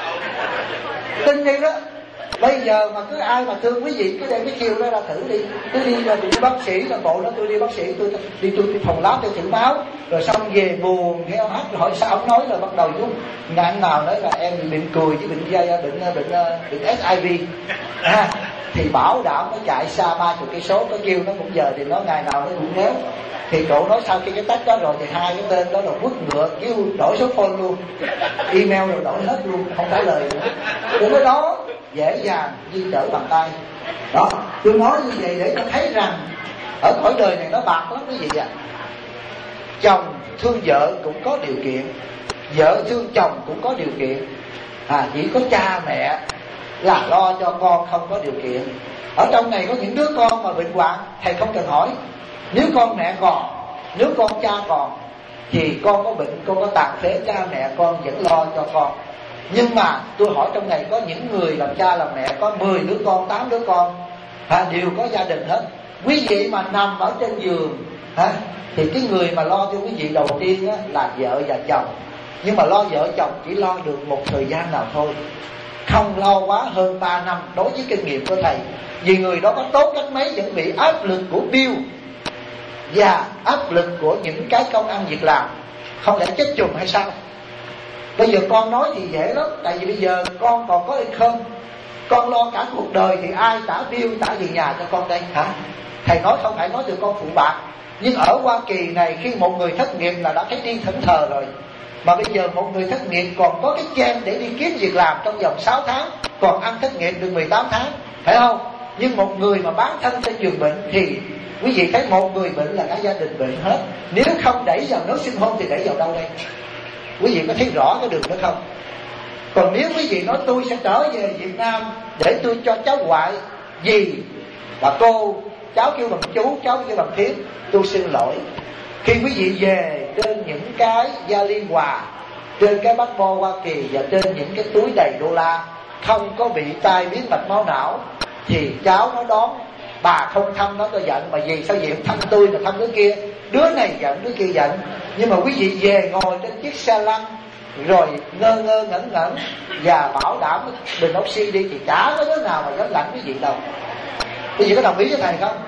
Tin đi đó. Bây giờ mà cứ ai mà thương quý vị cứ đem cái chiều đó ra thử đi, cứ đi ra đi bác sĩ, làm bộ đó tôi đi bác sĩ, tôi đi tôi đi phòng lab tôi thử máu, rồi xong về buồn nghe ông hát hỏi sao ông nói, rồi bắt đầu cũng ngạn ngào nói là em bị bệnh cười với bệnh dây bệnh bệnh bệnh ét i vê à, thì bảo đảm nó chạy xa ba chục cây số, có kêu nó một giờ thì nó ngày nào nó cũng nếu. Thì cậu nói sau khi cái test đó rồi thì hai cái tên đó là quất ngựa, kêu đổi số phone luôn, email rồi đổi hết luôn, không trả lời nữa. Từ cái đó dễ dàng di trở bàn tay. Đó, tôi nói như vậy để cho thấy rằng ở cõi đời này nó bạc lắm quý vị ạ. À. Chồng thương vợ cũng có điều kiện, vợ thương chồng cũng có điều kiện. À, chỉ có cha mẹ là lo cho con không có điều kiện. Ở trong này có những đứa con mà bệnh hoạn, thầy không cần hỏi. Nếu con mẹ còn, nếu con cha còn, thì con có bệnh, con có tàn phế, cha mẹ con vẫn lo cho con. Nhưng mà tôi hỏi trong này có những người làm cha làm mẹ có mười đứa con, tám đứa con, à, đều có gia đình hết. Quý vị mà nằm ở trên giường, à, thì cái người mà lo cho quý vị đầu tiên á, là vợ và chồng. Nhưng mà lo vợ chồng chỉ lo được một thời gian nào thôi, không lo quá hơn ba năm đối với kinh nghiệm của thầy. Vì người đó có tốt cách mấy vẫn bị áp lực của bill và áp lực của những cái công ăn việc làm. Không lẽ chết chùm hay sao? Bây giờ con nói thì dễ lắm, tại vì bây giờ con còn có income, con lo cả cuộc đời thì ai trả bill trả tiền nhà cho con đây hả? Thầy nói không phải nói từ con phụ bạc. Nhưng ở Hoa Kỳ này khi một người thất nghiệp là đã thấy đi thẫn thờ rồi. Mà bây giờ một người thất nghiệp còn có cái chen để đi kiếm việc làm trong vòng sáu tháng, còn ăn thất nghiệp được mười tám tháng, phải không? Nhưng một người mà bán thân trên giường bệnh thì quý vị thấy một người bệnh là cả gia đình bệnh hết. Nếu không đẩy vào nước sinh hôn thì đẩy vào đâu đây? Quý vị có thấy rõ cái đường đó không? Còn nếu quý vị nói tôi sẽ trở về Việt Nam để tôi cho cháu ngoại, dì và cô, cháu kêu bằng chú, cháu kêu bằng thím, tôi xin lỗi. Khi quý vị về trên những cái vali quà, trên cái bát bo Hoa Kỳ và trên những cái túi đầy đô la, không có bị tai biến mạch máu não, thì cháu nó đón, bà không thăm nó tôi giận, mà vì sao vậy thăm tôi mà thăm đứa kia, đứa này giận đứa kia giận. Nhưng mà quý vị về ngồi trên chiếc xe lăn rồi ngơ ngơ ngẩn ngẩn và bảo đảm bình oxy đi thì chả có đứa nào mà dám lạnh quý vị đâu. Quý vị có đồng ý với thầy không?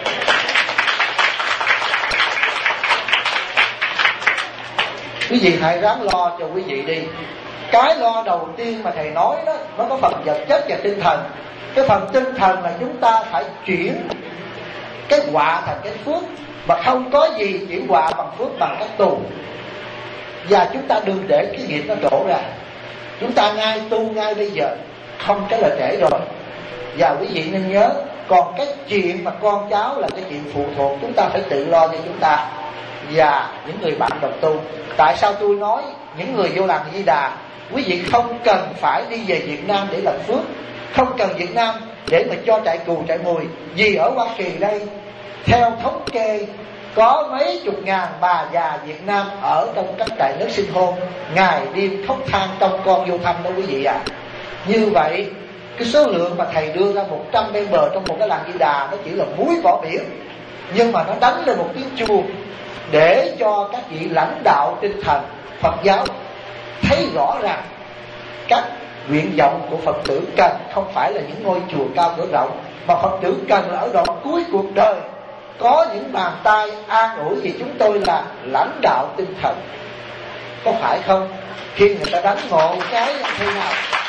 Quý vị hãy ráng lo cho quý vị đi. Cái lo đầu tiên mà thầy nói đó, nó có phần vật chất và tinh thần. Cái phần tinh thần là chúng ta phải chuyển cái họa thành cái phước, mà không có gì chuyển họa bằng phước bằng cách tu. Và chúng ta đừng để cái nghiệp nó đổ ra. Chúng ta ngay tu ngay bây giờ, không cái là trễ rồi. Và quý vị nên nhớ, còn cái chuyện mà con cháu là cái chuyện phụ thuộc, chúng ta phải tự lo cho chúng ta và những người bạn đồng tu. Tại sao tôi nói những người vô làm Di Đà, quý vị không cần phải đi về Việt Nam để làm phước, không cần Việt Nam để mà cho chạy cù chạy mùi. Vì ở Hoa Kỳ đây, theo thống kê, có mấy chục ngàn bà già Việt Nam ở trong các trại nước sinh hôn, ngày đêm khóc than trong con vô thăm đó quý vị à. Như vậy cái số lượng mà thầy đưa ra một trăm member trong một cái làng Di Đà, nó chỉ là muối bỏ biển, nhưng mà nó đánh lên một tiếng chuông để cho các vị lãnh đạo tinh thần Phật giáo thấy rõ ràng các nguyện vọng của Phật tử cần không phải là những ngôi chùa cao cửa rộng, mà Phật tử cần là ở đoạn cuối cuộc đời có những bàn tay an ủi, vì chúng tôi là lãnh đạo tinh thần. Có phải không? Khi người ta đánh ngộ cái thế nào,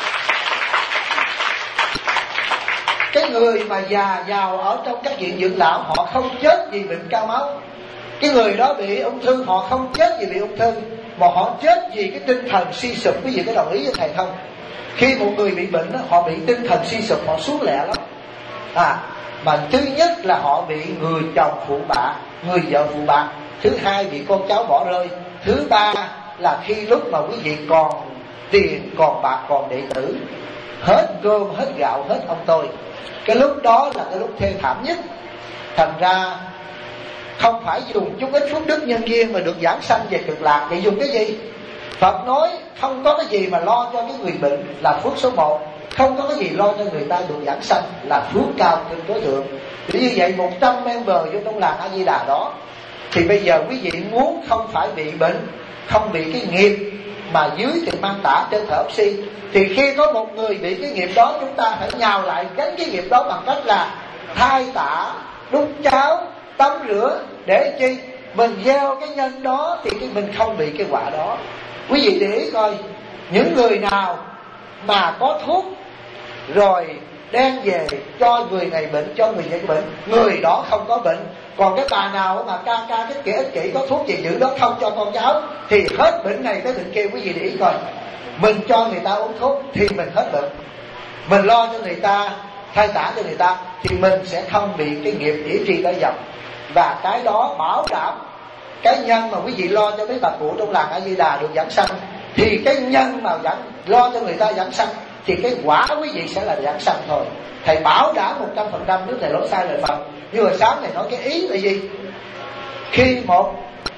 cái người mà già giàu ở trong các viện dưỡng lão, họ không chết vì bệnh cao máu. Cái người đó bị ung thư, họ không chết vì bị ung thư, mà họ chết vì cái tinh thần suy sụp. Quý vị có đồng ý với thầy không? Khi một người bị bệnh đó, họ bị tinh thần suy sụp, họ xuống lẹ lắm. À, mà thứ nhất là họ bị người chồng phụ bạc, người vợ phụ bạc. Thứ hai bị con cháu bỏ rơi. Thứ ba là khi lúc mà quý vị còn tiền, còn bạc, còn đệ tử, hết cơm, hết gạo, hết ông tôi. Cái lúc đó là cái lúc thê thảm nhất. Thành ra không phải dùng chút ít phước đức nhân duyên mà được giảng sanh về cực lạc. Vậy dùng cái gì? Phật nói không có cái gì mà lo cho cái người bệnh là phước số một, không có cái gì lo cho người ta được giảng sanh là phước cao trên tối thượng. Vì như vậy một trăm member vô trong làng A Di Đà đó, Thì bây giờ quý vị muốn không phải bị bệnh, không bị cái nghiệp mà dưới thì mang tả trên thở oxy, thì khi có một người bị cái nghiệp đó, chúng ta phải nhào lại gánh cái nghiệp đó bằng cách là thay tả, đút cháo, tắm rửa, để chi mình gieo cái nhân đó thì cái mình không bị cái quả đó. Quý vị để ý coi, những người nào mà có thuốc rồi đem về cho người này bệnh, cho người này bệnh, người đó không có bệnh. Còn cái bà nào mà ca ca cái kỷ ích kỷ có thuốc gì dữ đó không cho con cháu thì hết bệnh này tới bệnh kia. Quý vị để ý coi, mình cho người ta uống thuốc thì mình hết bệnh, mình lo cho người ta, thay tả cho người ta thì mình sẽ không bị cái nghiệp ỷ tri tới dòng. Và cái đó bảo đảm cái nhân mà quý vị lo cho mấy bà cụ trong làng A Di Đà được giảng sanh, thì cái nhân mà giảng, lo cho người ta giảng sanh thì cái quả quý vị sẽ là giảng sanh thôi. Thầy bảo đảm một trăm phần trăm nếu thầy nói sai lời Phật. Nhưng mà sáng thầy nói cái ý là gì? Khi một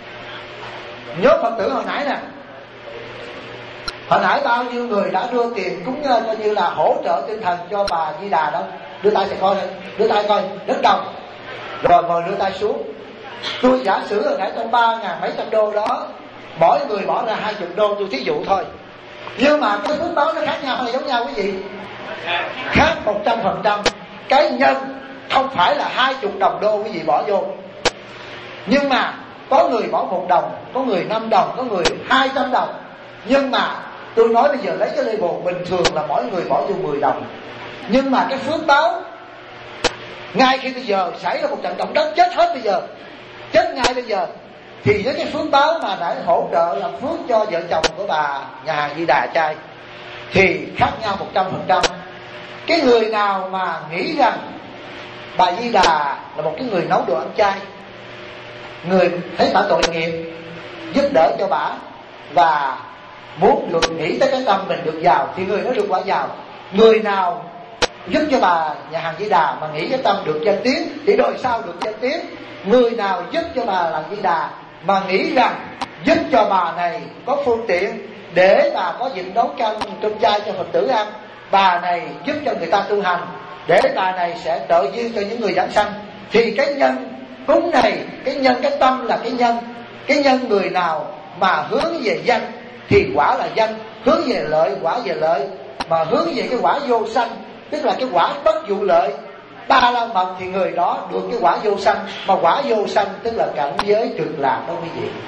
nhóm Phật tử hồi nãy nè, hồi nãy bao nhiêu người đã đưa tiền cúng coi như là hỗ trợ tinh thần cho bà Di Đà đó? Đưa tay thầy coi thôi, đưa tay coi, rất đông. Rồi ngồi đưa tay xuống. Tôi giả sử hồi nãy trong ba ngàn mấy trăm đô đó, mỗi người bỏ ra hai chục đô, tôi thí dụ thôi. Nhưng mà cái phước báo nó khác nhau hay giống nhau quý vị? Khác một trăm phần trăm. Cái nhân không phải là hai chục đồng đô quý vị bỏ vô, nhưng mà có người bỏ một đồng, có người năm đồng, có người hai trăm đồng. Nhưng mà tôi nói bây giờ lấy cái level bình thường là mỗi người bỏ vô mười đồng. Nhưng mà cái phước báo, ngay khi bây giờ xảy ra một trận động đất chết hết bây giờ, chết ngay bây giờ, thì với cái phước báo mà đã hỗ trợ làm phước cho vợ chồng của bà nhà hàng Di Đà trai thì khác nhau một trăm phần trăm. Cái người nào mà nghĩ rằng bà Di Đà là một cái người nấu đồ ăn chay, người thấy bà tội nghiệp, giúp đỡ cho bà và muốn được nghĩ tới cái tâm mình được giàu, thì người đó được quả giàu. Người nào giúp cho bà nhà hàng Di Đà mà nghĩ cái tâm được danh tiếng thì đời sau được danh tiếng. Người nào giúp cho bà làm Di Đà mà nghĩ rằng giúp cho bà này có phương tiện để bà có dịp nấu canh trong chay cho Phật tử ăn, bà này giúp cho người ta tu hành, để bà này sẽ trợ duyên cho những người giảng sanh, thì cái nhân cúng này, cái nhân cái tâm là cái nhân. Cái nhân người nào mà hướng về danh thì quả là danh, hướng về lợi quả về lợi, mà hướng về cái quả vô sanh tức là cái quả bất vụ lợi, ba la mật, thì người đó được cái quả vô sanh. Mà quả vô sanh tức là cảnh giới cực lạc đó quý vị.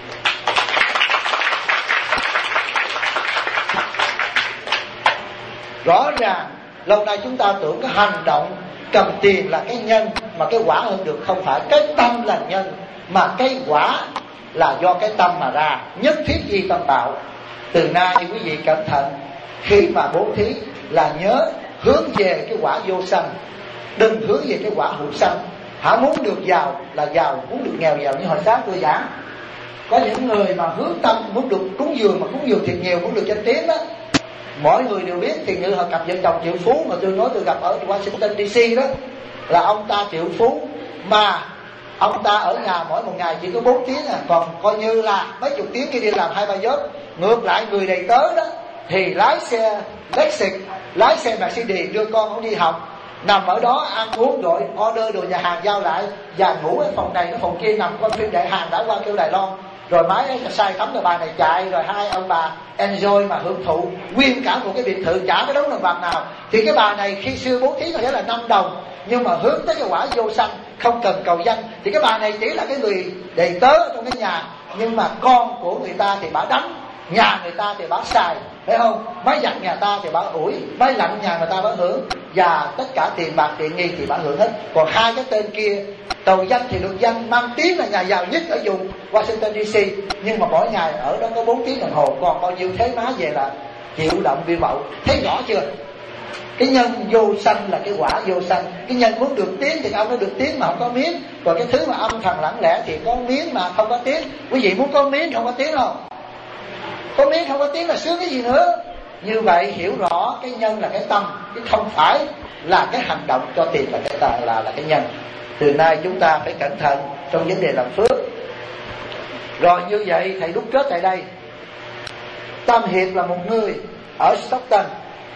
Rõ ràng lâu nay chúng ta tưởng cái hành động cầm tiền là cái nhân, mà cái quả hơn được không phải. Cái tâm là nhân, mà cái quả là do cái tâm mà ra. Nhất thiết gì tâm tạo. Từ nay quý vị cẩn thận, khi mà bố thí là nhớ hướng về cái quả vô sanh, đừng hướng về cái quả hữu sanh. Hả, muốn được giàu là giàu, muốn được nghèo giàu. Như hồi sáng tôi giảng, có những người mà hướng tâm muốn được cúng dường, mà cúng dường thiệt nhiều, muốn được danh tiếng đó. Mọi người đều biết thì như họ cặp vợ chồng triệu phú mà tôi nói tôi gặp ở Washington đê xê đó, là ông ta triệu phú mà ông ta ở nhà mỗi một ngày chỉ có bốn tiếng à, còn coi như là mấy chục tiếng khi đi làm hai ba job. Ngược lại người đầy tớ đó thì lái xe Lexus, lái xe Mercedes đưa con ông đi học, nằm ở đó ăn uống rồi order đồ nhà hàng giao lại, và ngủ ở phòng này cái phòng kia, nằm coi phim đại hàng đã qua kêu Đài Loan, rồi máy ấy sai tắm rồi bà này chạy, rồi hai ông bà enjoy mà hưởng thụ nguyên cả một cái biệt thự chả cái đống đồng bạc nào. Thì cái bà này khi xưa bố thí có thể là năm đồng, nhưng mà hướng tới cái quả vô sanh, không cần cầu danh, thì cái bà này chỉ là cái người đầy tớ trong cái nhà, nhưng mà con của người ta thì bà đánh, nhà người ta thì bà xài, thấy không? Máy giặt nhà ta thì bà ủi, máy lạnh nhà người ta bà hưởng, và tất cả tiền bạc tiện nghi thì bà hưởng hết. Còn hai cái tên kia cầu danh thì được danh, mang tiếng là nhà giàu nhất ở vùng Washington đê xê, nhưng mà mỗi ngày ở đó có bốn tiếng đồng hồ, còn bao nhiêu thế má về là chịu động vi mậu. Thấy rõ chưa? Cái nhân vô sanh là cái quả vô sanh. Cái nhân muốn được tiếng thì ông nó được tiếng mà không có miếng, còn cái thứ mà âm thầm lặng lẽ thì có miếng mà không có tiếng. Quý vị muốn có miếng không có tiếng không? Có miếng không có tiếng là sướng cái gì nữa. Như vậy hiểu rõ cái nhân là cái tâm, chứ không phải là cái hành động cho tiền là cái là, là, là cái nhân. Từ nay chúng ta phải cẩn thận trong vấn đề làm phước. Rồi như vậy thầy đúc kết tại đây. Tâm Hiệp là một người ở Stockton,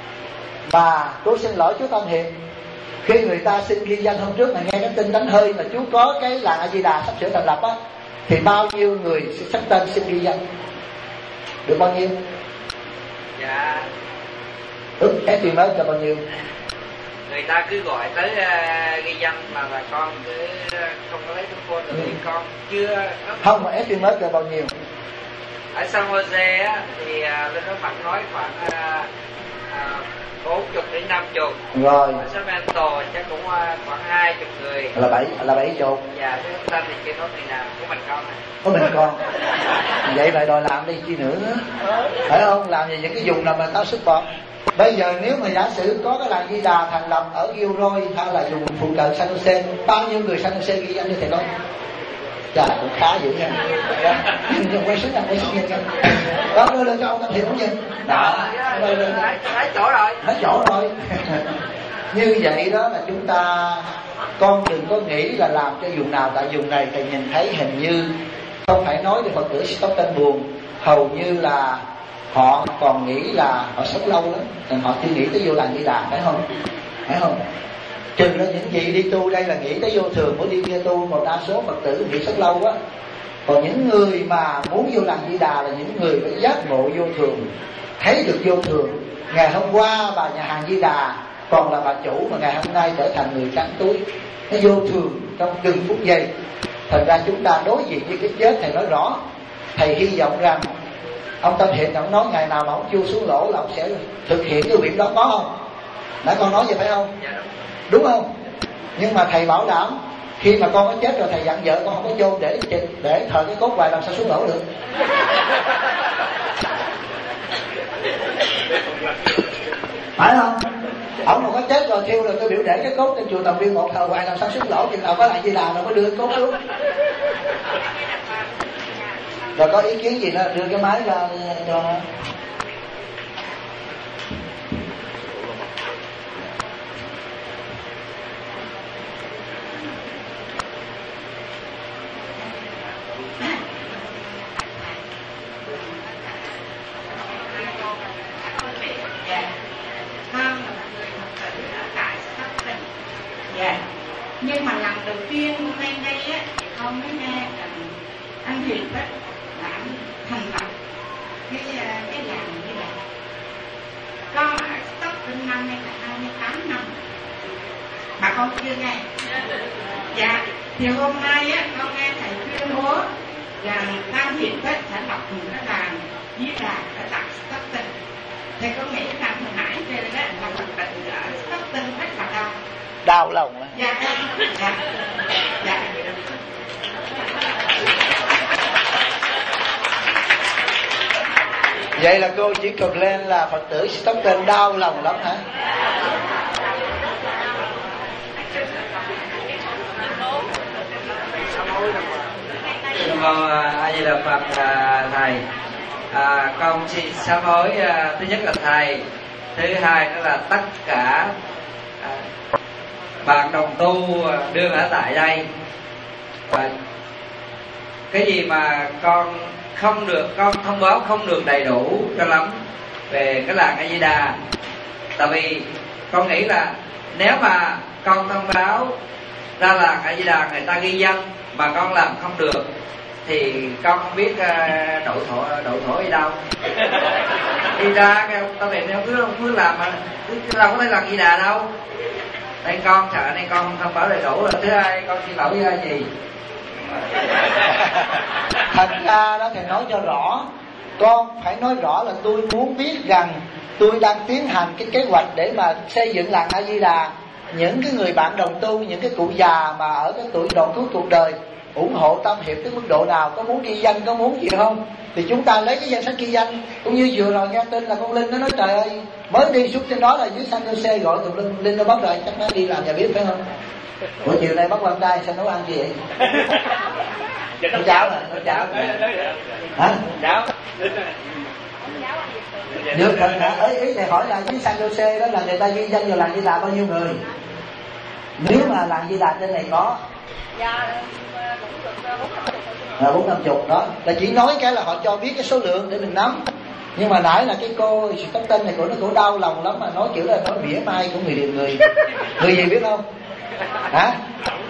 mà tôi xin lỗi chú Tâm Hiệp, khi người ta xin ghi danh hôm trước mà nghe cái tin đánh hơi mà chú có cái làng A Di Đà sắp sửa thành lập á, thì bao nhiêu người sẽ sắp tên xin ghi danh? Được bao nhiêu? Dạ ước estimate là bao nhiêu? Người ta cứ gọi tới uh, ghi danh mà bà con cứ không có lấy thông phone được. Ừ. Thì con chưa không, mà estimate là bao nhiêu? Ở San Jose á thì uh, Linh Nói Phật nói khoảng uh, uh, bốn mươi đến năm mươi. Rồi. Ở Sacramento chắc cũng uh, khoảng hai mươi người. Là bảy là bảy chục. Dạ, cái tâm thì chưa nói người nào, của mình con này. Có mình con. Vậy lại đòi làm đi chi nữa, phải không? Làm gì những cái vùng nào mà tao support. Bây giờ nếu mà giả sử có cái làng Di Đà thành lập ở Gilroy hay là vùng phụ cận San Jose, bao nhiêu người San Jose ghi danh như thầy nói? Chà, cũng khá dữ nha. Nhưng quay xuống nha, quay xuống nha. Đó, đưa lên cho ông Tâm Thiện cũng nhìn. Đó, đưa lên. Hết chỗ rồi. Hết chỗ rồi. Như vậy đó là chúng ta, con đừng có nghĩ là làm cho vùng nào, tại vùng này thầy nhìn thấy hình như không phải nói về Phật tử Stockton buồn, hầu như là họ còn nghĩ là họ sống lâu lắm, nên họ chưa nghĩ tới vô làng Di Đà, phải không? Phải không? Chừng đó những gì đi tu đây là nghĩ tới vô thường mới đi kia tu, một đa số Phật tử nghĩ sống lâu á. Còn những người mà muốn vô làng Di Đà là những người phải giác ngộ vô thường, thấy được vô thường. Ngày hôm qua bà nhà hàng Di Đà còn là bà chủ, mà ngày hôm nay trở thành người trắng túi. Nó vô thường trong từng phút giây. Thật ra chúng ta đối diện với cái chết, thầy nói rõ. Thầy hy vọng rằng ông Tâm Thiện ông nói ngày nào mà ông chưa xuống lỗ là ông sẽ thực hiện cái việc đó, có không? Nãy con nói vậy phải không? Đúng không? Nhưng mà thầy bảo đảm khi mà con có chết rồi thầy dặn vợ con không có chôn để để thờ cái cốt hoài, làm sao xuống lỗ được. Phải không? Ông mà có chết rồi thiêu rồi tôi biểu để cái cốt trên chùa Tầm Viên một thờ hoài, làm sao xuống lỗ, chừng nào có lại Di Đà rồi mới đưa cái cốt xuống. Rồi có ý kiến gì đó đưa cái máy ra cho nó. Dạ. Nhưng mà lần đầu tiên lên đây á, con mới nghe rằng anh Hiệp á đã thành lập cái cái làng như vậy. Con ở Stockton năm nay là hai mươi tám năm, mà con chưa nghe. Dạ. Thì hôm nay á con nghe thầy tuyên bố rằng anh Hiệp á sẽ lập một cái làng Di Đà ở tại Stockton. Thì con nghĩ rằng hồi nãy trên đó là Phật tử ở Stockton rất là đông. Đau lòng á. Dạ. Dạ. Dạ. Vậy là cô chỉ cần lên là Phật tử Stockton đau lòng lắm hả? Con A Di Đà Phật thầy. À, con xin sám hối, à, thứ nhất là thầy, thứ hai nữa là tất cả à, bạn đồng tu đương ở tại đây. Và cái gì mà con không được, con thông báo không được đầy đủ cho lắm về cái làng A Di Đà. Tại vì con nghĩ là nếu mà con thông báo ra làng A Di Đà người ta ghi danh mà con làm không được thì con không biết uh, đậu thổ đậu thổ đi đâu. Đi ra cái ông Tâm Thiện ông cứ ông cứ làm mà cứ đâu có thể làm Di Đà đâu. Nên con sợ nên con không thông báo đầy đủ. Là thứ hai con xin lỗi với ai gì. Thật ra đó thầy nói cho rõ, con phải nói rõ là tôi muốn biết rằng tôi đang tiến hành cái kế hoạch để mà xây dựng làng A Di Đà. Những cái người bạn đồng tu, những cái cụ già mà ở cái tuổi độ cuối cuộc đời ủng hộ Tâm Hiệp tới mức độ nào, có muốn ghi danh, có muốn gì không, thì chúng ta lấy cái danh sách ghi danh. Cũng như vừa rồi nghe tin là con Linh nó nói trời ơi, mới đi xuống trên đó là dưới San Jose gọi tụi Linh, Linh nó bắt rồi, chắc nó đi làm nhà bếp phải không? Buổi chiều nay bắt quan trai sao nấu ăn gì vậy? Nấu cháo nè, nấu cháo hả? Cháo Được rồi hả? Ý, ý thầy hỏi là dưới San Jose đó là người ta ghi danh vào làng Di Đà bao nhiêu người? Nếu mà làng Di Đà trên này có là bốn năm chục đó, là chỉ nói cái là họ cho biết cái số lượng để mình nắm. Nhưng mà nãy là cái cô cấp tên này của nó cổ đau lòng lắm, mà nói kiểu là nói mỉa mai của người người người gì biết không? Hả?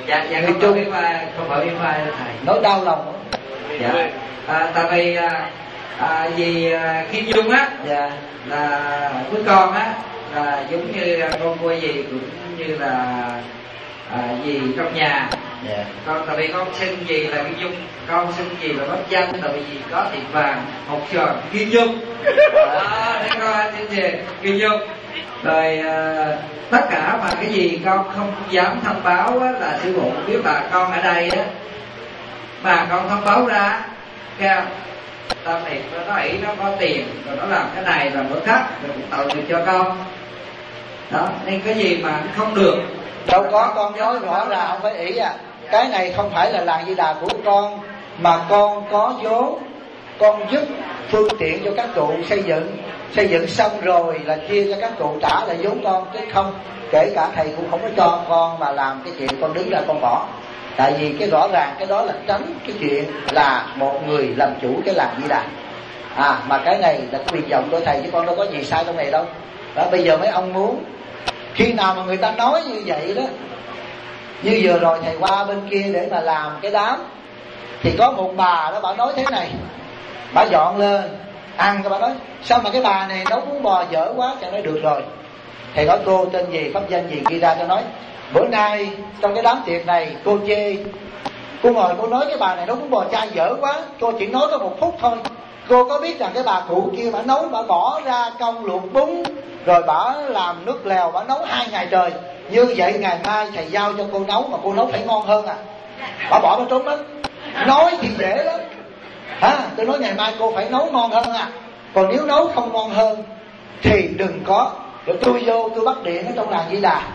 Dạ, dạ, người không Trung phải vai, không phải vai thầy. nói đau lòng. Dạ. À, tại vì à, à, vì à, Kim Dung á, Dạ. là với con á, là giống như con cô gì cũng như là à, gì trong nhà. Dạ. Con tại vì con xưng gì là Kim Dung, con xưng gì là Bách Danh, tại vì có tiệm vàng học trò Kim Dung. Đó, để con xin gì Kim Dung. Rồi à, tất cả mà cái gì con không dám thông báo á, là sư phụ biết là con ở đây á, mà con thông báo ra cái tâm này nó nói ý nó có tiền rồi nó làm cái này làm cái khác rồi cũng tạo được cho con đó, nên cái gì mà không được Đâu có, con nói rõ ràng không phải ý à. Cái này không phải là làng Di Đà của con, mà con có vốn, con giúp phương tiện cho các cụ xây dựng, xây dựng xong rồi là chia cho các cụ trả lại vốn con, chứ không kể cả thầy cũng không có cho con mà làm cái chuyện con đứng ra con bỏ. Tại vì cái rõ ràng cái đó là tránh cái chuyện là một người làm chủ cái làng Di Đà. À mà cái này là cái quyền vọng của thầy chứ con đâu có gì sai trong này đâu. Đó, bây giờ mấy ông muốn khi nào mà người ta nói như vậy đó, như vừa rồi thầy qua bên kia để mà làm cái đám, thì có một bà đó, bà nói thế này, bà dọn lên ăn, cái bà nói sao mà cái bà này nấu bún bò dở quá. Cho nói được rồi, thầy nói cô tên gì, pháp danh gì, ghi ra cho nói bữa nay trong cái đám tiệc này cô chê, cô ngồi cô nói cái bà này nấu bún bò chay dở quá. Cô chỉ nói có một phút thôi. Cô có biết rằng cái bà cụ kia bà nấu, bà bỏ ra công luộc bún, rồi bà làm nước lèo, bà nấu hai ngày trời. Như vậy ngày mai thầy giao cho cô nấu, mà cô nấu phải ngon hơn à. Bà bỏ nó trốn mất. Nói thì dễ lắm à, tôi nói ngày mai cô phải nấu ngon hơn à. Còn nếu nấu không ngon hơn thì đừng có. Rồi tôi vô tôi bắt điện ở trong làng Di Đà,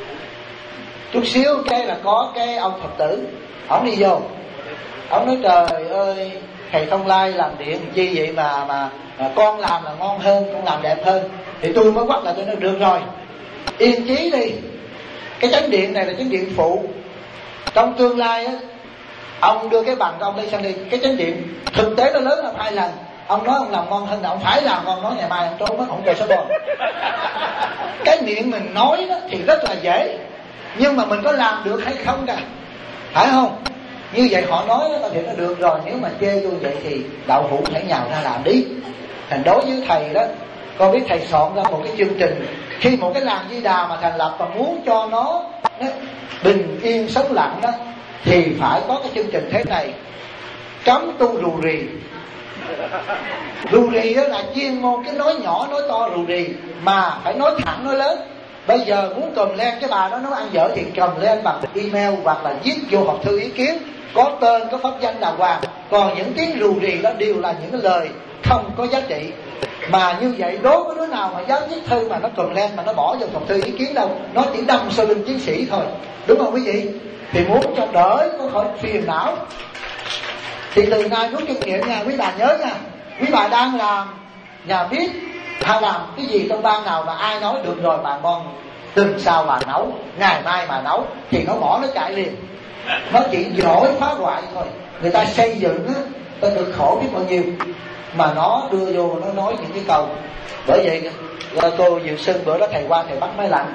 chút xíu cái là có cái ông Phật tử, ông đi vô, ông nói trời ơi thầy Thông Lai làm điện chi vậy mà mà, mà con làm là ngon hơn, con làm đẹp hơn. Thì tôi mới quát là tôi nói được rồi, yên chí đi, cái chánh điện này là chánh điện phụ. Trong tương lai á, ông đưa cái bằng của ông đi sang đi, cái chánh điện thực tế nó lớn hơn hai lần. Ông nói ông làm ngon hơn là ông phải làm ngon, nói ngày mai ông trốn mất, ông kêu số bồn. Cái miệng mình nói đó thì rất là dễ, nhưng mà mình có làm được hay không cả, phải không? Như vậy họ nói đó thì nó được rồi, nếu mà chê tôi vậy thì đạo hữu phải nhào ra làm đi. Thành đối với thầy đó, con biết thầy soạn ra một cái chương trình, khi một cái làng Di Đà mà thành lập và muốn cho nó, nó bình yên sống lặng đó, thì phải có cái chương trình thế này: cấm tu rù rì. Rù rì đó là chuyên môn cái nói nhỏ nói to rù rì, mà phải nói thẳng nói lớn. Bây giờ muốn cầm lên cái bà đó nó ăn dở thì cầm lên bằng email hoặc là viết vô hộp thư ý kiến, có tên có pháp danh đàng hoàng. Còn những tiếng rù rì đó đều là những cái lời không có giá trị. Mà như vậy đố có đứa nào mà dám viết thư mà nó cầm lên mà nó bỏ vô hộp thư ý kiến đâu, nó chỉ đâm sau lưng chiến sĩ thôi, đúng không quý vị? Thì muốn cho đỡ có khỏi phiền não thì từ nay rút kinh nghiệm nha quý bà, nhớ nha. Quý bà đang làm nhà bếp hay làm cái gì trong ban nào mà ai nói được rồi bà ngon, tuần sau bà nấu, ngày mai bà nấu, thì nó bỏ nó chạy liền. Nó chỉ giỏi phá hoại thôi. Người ta xây dựng á, ta được khổ biết bao nhiêu, mà nó đưa vô nó nói những cái câu. Bởi vậy cô Diệu Sưng bữa đó thầy qua thầy bắt máy lạnh,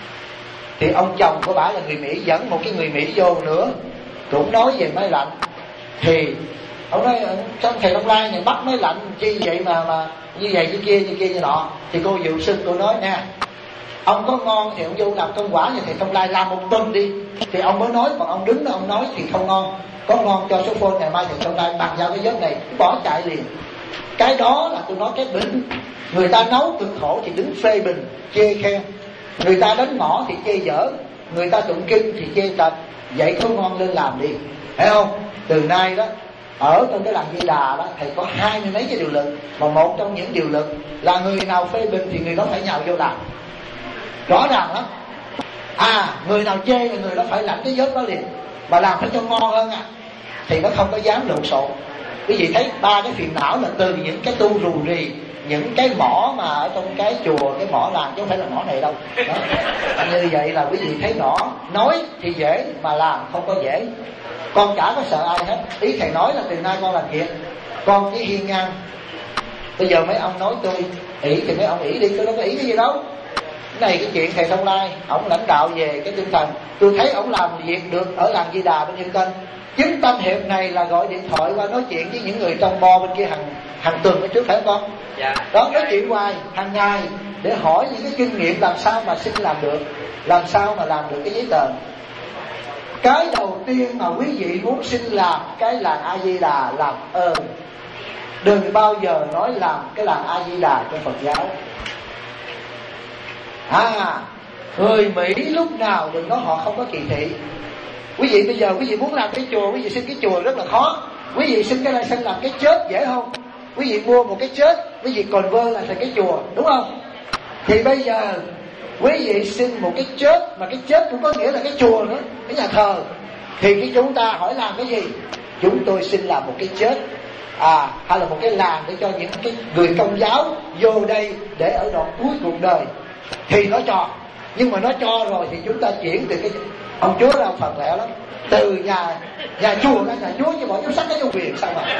thì ông chồng của bà là người Mỹ dẫn một cái người Mỹ vô nữa cũng nói về máy lạnh. Thì ông nói trong thầy Thông Lai này bắt máy lạnh chi vậy mà mà như vậy như kia như kia như nọ. Thì cô Diệu Sưng cô nói nè, ông có ngon thì ông vô làm công quả như thầy Thông Lai làm một tuần đi, thì ông mới nói. Còn ông đứng đó ông nói thì không ngon. Có ngon cho số phone ngày mai thầy Thông Lai bàn giao cái giấc này, bỏ chạy liền. Cái đó là tôi nói cái bệnh. Người ta nấu cực khổ thì đứng phê bình chê khen, người ta đánh mỏ thì chê dở, người ta tụng kinh thì chê tật. Vậy có ngon lên làm đi, thấy không? Từ nay đó ở trong cái làng Di Đà đó, thầy có hai mươi mấy cái điều luật, mà một trong những điều luật là người nào phê bình thì người đó phải nhào vô làm, rõ ràng lắm. À người nào chê thì người đó phải lãnh cái vớt đó liền, mà làm phải cho ngon hơn à, thì nó không có dám lộn xộn. Quý vị thấy ba cái phiền não là từ những cái tu rù rì, những cái mỏ mà ở trong cái chùa, cái mỏ làm chứ không phải là mỏ này đâu đó. Như vậy là quý vị thấy rõ, nói thì dễ mà làm không có dễ. Con chả có sợ ai hết. Ý thầy nói là từ nay con làm việc, con chỉ hiên ngang. Bây giờ mấy ông nói tôi ỷ thì mấy ông ỷ đi, tôi đâu có ỷ cái gì đâu. Cái này cái chuyện thầy Thông Lai, ổng lãnh đạo về cái tinh thần. Tôi thấy ổng làm việc được ở làng Di Đà bên Nhân Tân. Chính tâm hiệp này là gọi điện thoại qua nói chuyện với những người trong bo bên kia hàng hàng tuần ở trước, phải không con? Dạ. Đó, nói chuyện hoài hàng ngày để hỏi những cái kinh nghiệm làm sao mà xin làm được, làm sao mà làm được cái giấy tờ. Cái đầu tiên mà quý vị muốn xin làm cái làng A Di Đà làm ơn, đừng bao giờ nói làm cái làng A Di Đà cho Phật giáo. À, người Mỹ lúc nào đừng nói họ không có kỳ thị. Quý vị bây giờ quý vị muốn làm cái chùa, quý vị xin cái chùa rất là khó. Quý vị xin cái license làm cái chết dễ không? Quý vị mua một cái chết, quý vị còn vơ là thành cái chùa, đúng không? Thì bây giờ quý vị xin một cái chết, mà cái chết cũng có nghĩa là cái chùa nữa, cái nhà thờ. Thì cái chúng ta hỏi làm cái gì? Chúng tôi xin làm một cái chết, à, hay là một cái làng để cho những cái người Công giáo vô đây để ở đoạn cuối cuộc đời. Thì nó cho, nhưng mà nó cho rồi thì chúng ta chuyển từ cái ông chúa ra ông Phật lẻ lắm, từ nhà nhà chùa ra nhà chúa, chứ bỏ dấu sắc cái dấu quyền sao mà.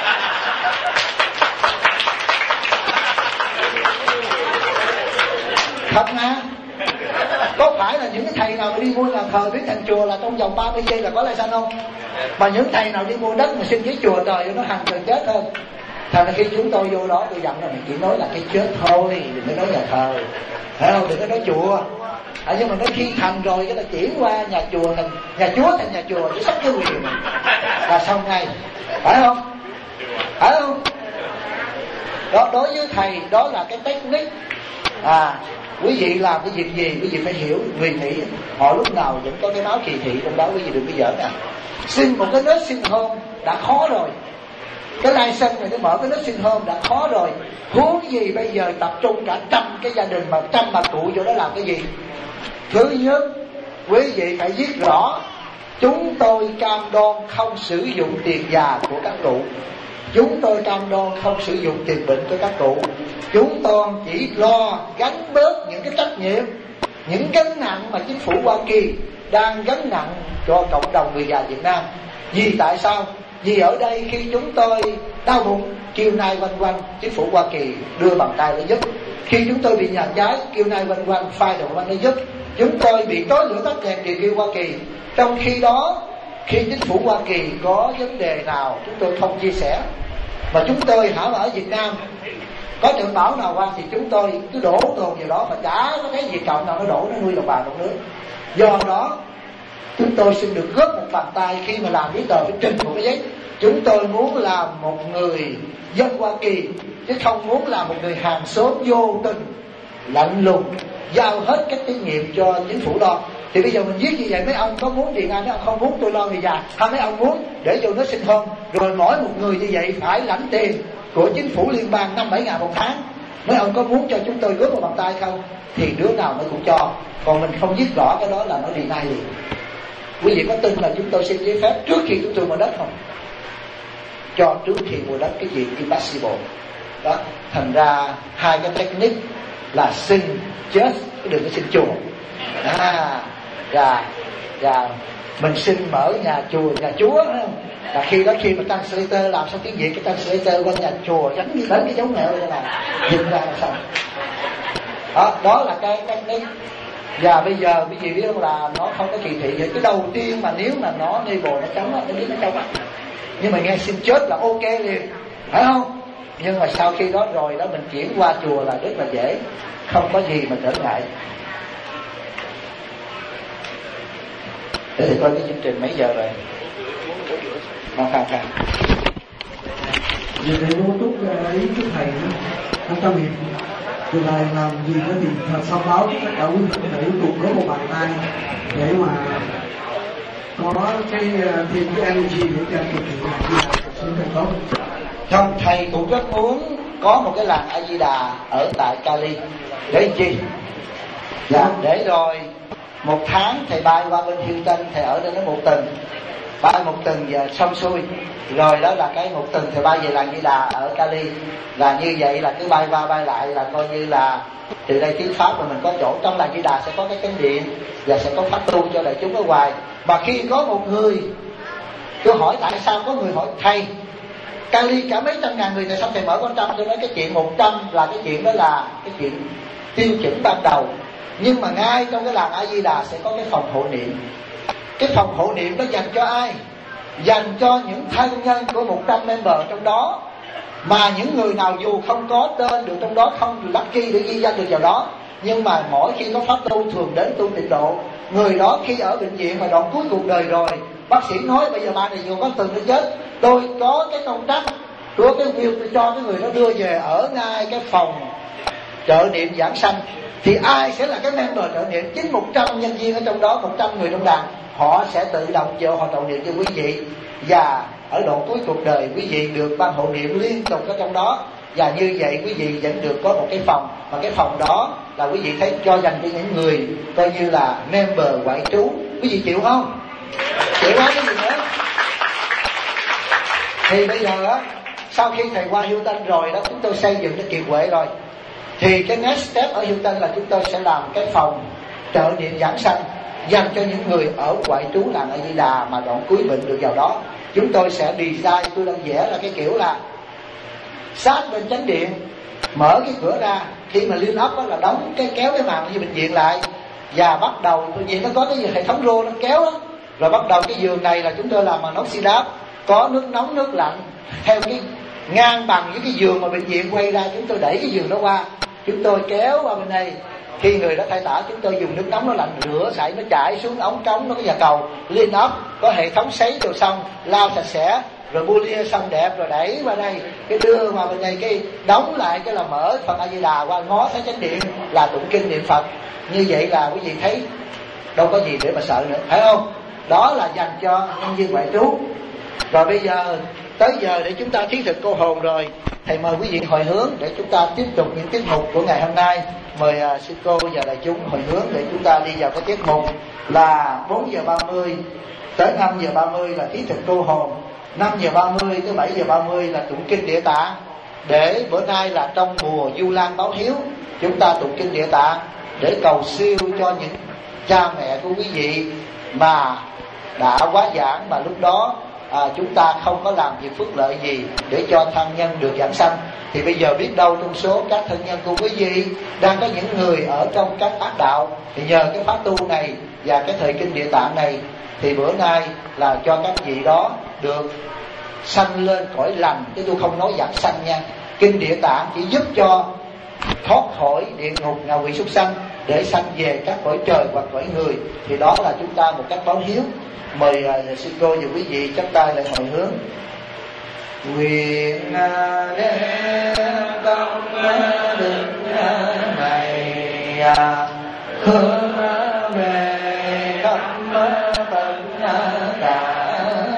Thật mà, có phải là những cái thầy nào mà đi mua nhà thờ biến thành chùa là trong vòng ba mươi giây là có license không? Mà những thầy nào đi mua đất mà xin giấy chùa đời nó hàng gần chết hơn. Thành ra khi chúng tôi vô đó tôi dặn là mình chỉ nói là cái chết thôi, đừng có nói nhà thờ, phải không? Đừng có nói chùa. À, nhưng mà nói khi thành rồi cái là chuyển qua nhà chùa thành nhà chúa thành nhà chùa chứ sắp cái quyền là xong ngay, phải không? Phải không? Đó, đối với thầy đó là cái technique. À, quý vị làm cái việc gì quý vị phải hiểu, người Mỹ họ lúc nào vẫn có cái máu kỳ thị trong đó, quý vị đừng có giỡn à. Xin một cái nursing home đã khó rồi, cái license này để mở cái nursing home đã khó rồi, huống gì bây giờ tập trung cả trăm cái gia đình mà trăm bà cụ vô đó làm cái gì? Thứ nhất, quý vị phải viết rõ chúng tôi cam đoan không sử dụng tiền già của các cụ, chúng tôi cam đoan không sử dụng tiền bệnh của các cụ, chúng tôi chỉ lo gánh bớt những cái trách nhiệm, những gánh nặng mà chính phủ Hoa Kỳ đang gánh nặng cho cộng đồng người già Việt Nam. Vì tại sao? Vì ở đây khi chúng tôi đau bụng kêu nai quanh quanh, chính phủ Hoa Kỳ đưa bàn tay để giúp. Khi chúng tôi bị nhà cháy kêu nai quanh quanh, phai đầu quanh để giúp. Chúng tôi bị tối lửa tắt đèn thì kêu Hoa Kỳ. Trong khi đó, khi chính phủ Hoa Kỳ có vấn đề nào chúng tôi không chia sẻ, mà chúng tôi hả mà ở Việt Nam có trận bão nào qua thì chúng tôi cứ đổ đồ vào đó mà chả có thấy gì cộng nào nó đổ nó nuôi đồng bào đồng nước. Do đó chúng tôi xin được góp một bàn tay khi mà làm giấy tờ phải trình một cái giấy. Chúng tôi muốn làm một người dân Hoa Kỳ chứ không muốn làm một người hàng xóm vô tình lạnh lùng giao hết các trách nhiệm cho chính phủ lo. Thì bây giờ mình viết như vậy, mấy ông có muốn Điền Anh, mấy ông không muốn tôi lo người già, hay mấy ông muốn để vô nó sinh home, rồi mỗi một người như vậy phải lãnh tiền của chính phủ liên bang năm bảy ngàn một tháng. Mấy ông có muốn cho chúng tôi góp một bàn tay không? Thì đứa nào nó cũng cho. Còn mình không viết rõ cái đó là nó đi nay liền. Quý vị có tin là chúng tôi xin giấy phép trước khi chúng tôi mua đất không? Cho trước khi mua đất cái gì impossible. Đó, thành ra hai cái technique là xin chết, đừng có xin chùa. À, và, và mình xin mở nhà chùa, nhà chúa đó. Là khi đó khi mà translator làm xong tiếng Việt, cái translator qua nhà chùa gắn như đến cái dấu mẹo như này dịch ra là xong. Đó, đó là cái technique. Và bây giờ quý vị biết không là nó không có kỳ thị vậy. Cái đầu tiên mà nếu mà nó neighbor nó chống á, nó biết nó chống á. Nhưng mà nghe xin chết là ok liền, phải không? Nhưng mà sau khi đó rồi đó mình chuyển qua chùa là rất là dễ, không có gì mà trở ngại. Để thì coi cái chương trình mấy giờ rồi. Không khăn khăn. Giờ thầy muốn túc ý của thầy không tâm niệm. Từ này làm gì đó thì thật sau báo tất cả quý vị để cùng có một bàn tay để mà có cái thêm cái energy để cho thực hiện làm gì xin thầy tốt. Không, thầy cũng rất muốn có một cái làng A Di Đà ở tại Cali. Để chi? Dạ, để rồi một tháng thầy bay qua bên Houston, thầy ở đây nó một tuần, bay một tuần giờ xong xuôi, rồi đó là cái một tuần thầy bay về làng Di Đà ở Cali. Là như vậy là cứ bay qua bay lại là coi như là từ đây tiếng Pháp mà mình có chỗ. Trong làng Di Đà sẽ có cái chánh điện và sẽ có pháp tu cho đại chúng ở ngoài. Mà khi có một người, tôi hỏi tại sao có người hỏi thầy Cali cả mấy trăm ngàn người tại sao thầy mở con trăm? Tôi nói cái chuyện một trăm là cái chuyện đó là cái chuyện tiêu chuẩn ban đầu. Nhưng mà ngay trong cái làng A Di Đà sẽ có cái phòng hộ niệm. Cái phòng hộ niệm đó dành cho ai? Dành cho những thân nhân của một trăm member trong đó. Mà những người nào dù không có tên được trong đó, không lucky để ghi danh được vào đó, nhưng mà mỗi khi có pháp tu thường đến tu tịnh độ, người đó khi ở bệnh viện mà đoạn cuối cuộc đời rồi, bác sĩ nói bây giờ ba này vừa có từng nó chết, tôi có cái công trắc của cái việc tôi cho cái người đó đưa về ở ngay cái phòng trợ niệm giảng sanh. Thì ai sẽ là cái member trợ niệm? Chính một trăm nhân viên ở trong đó, một trăm người trong đàn, họ sẽ tự động vô họ trợ niệm cho quý vị. Và ở đoạn cuối cuộc đời quý vị được ban hộ niệm liên tục ở trong đó. Và như vậy quý vị vẫn được có một cái phòng. Mà cái phòng đó là quý vị thấy cho dành cho những người coi như là member ngoại trú. Quý vị chịu không? Chịu quá cái gì nữa. Thì bây giờ á, sau khi thầy qua Hilton rồi đó, chúng tôi xây dựng cái kiệt quệ rồi, thì cái next step ở Hilton là chúng tôi sẽ làm cái phòng trợ niệm giảng sanh dành cho những người ở ngoại trú làng A Di Đà mà đoạn cuối bệnh được vào đó. Chúng tôi sẽ design, tôi đang vẽ là cái kiểu là sát bên chánh điện, mở cái cửa ra, khi mà liên ấp là đóng cái kéo cái màn như bệnh viện lại, và bắt đầu bệnh viện nó có cái hệ thống rô nó kéo đó, rồi bắt đầu cái giường này là chúng tôi làm bằng inox đáp, có nước nóng nước lạnh theo cái ngang bằng với cái giường mà bệnh viện quay ra, chúng tôi đẩy cái giường đó qua, chúng tôi kéo qua bên đây. Khi người đó thay tả, chúng tôi dùng nước nóng nó lạnh rửa sạch, nó chảy xuống ống trống, nó có nhà cầu liên ấp, có hệ thống sấy đồ xong lau sạch sẽ, rồi bu lia xong đẹp, rồi đẩy qua đây, cái đưa qua bên đây, cái đóng lại, cái là mở Phật A Di Đà qua ngó thấy chánh điện là tụng kinh niệm Phật. Như vậy là quý vị thấy đâu có gì để mà sợ nữa, phải không? Đó là dành cho nhân viên ngoại trú. Rồi bây giờ tới giờ để chúng ta thí thực cô hồn rồi, thầy mời quý vị hồi hướng để chúng ta tiếp tục những tiết mục của ngày hôm nay. Mời uh, sư cô và đại chúng hồi hướng để chúng ta đi vào cái tiết mục là bốn giờ ba mươi tới năm giờ ba mươi là thí thực cô hồn, năm giờ ba mươi tới bảy giờ ba mươi là tụng kinh Địa Tạng. Để bữa nay là trong mùa Du Lan báo hiếu, chúng ta tụng kinh Địa Tạng để cầu siêu cho những cha mẹ của quý vị mà đã quá giảng, mà lúc đó à, chúng ta không có làm việc phước lợi gì để cho thân nhân được giảng sanh. Thì bây giờ biết đâu trong số các thân nhân của quý vị đang có những người ở trong các ác đạo, thì nhờ cái pháp tu này và cái thời kinh Địa Tạng này, thì bữa nay là cho các vị đó được sanh lên cõi lành. Chứ tôi không nói giảng sanh nha, kinh Địa Tạng chỉ giúp cho thoát khỏi địa ngục ngạ quỷ súc sanh để sanh về các cõi trời hoặc cõi người. Thì đó là chúng ta một cách báo hiếu. Mời uh, sư cô và quý vị chắp tay lại hồi hướng. Nguyện đem công đức này hướng về khắp tất cả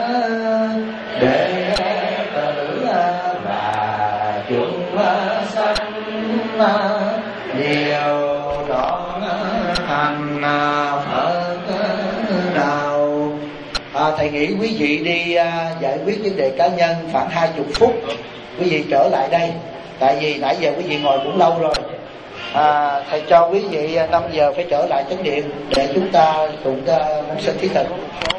để tử và chúng sanh điều đoạn hành Phật đạo. À, thầy nghĩ quý vị đi à, giải quyết vấn đề cá nhân khoảng hai chục phút, quý vị trở lại đây, tại vì nãy giờ quý vị ngồi cũng lâu rồi. À, thầy cho quý vị năm giờ phải trở lại chánh điện để chúng ta tụng mong sinh thí thực.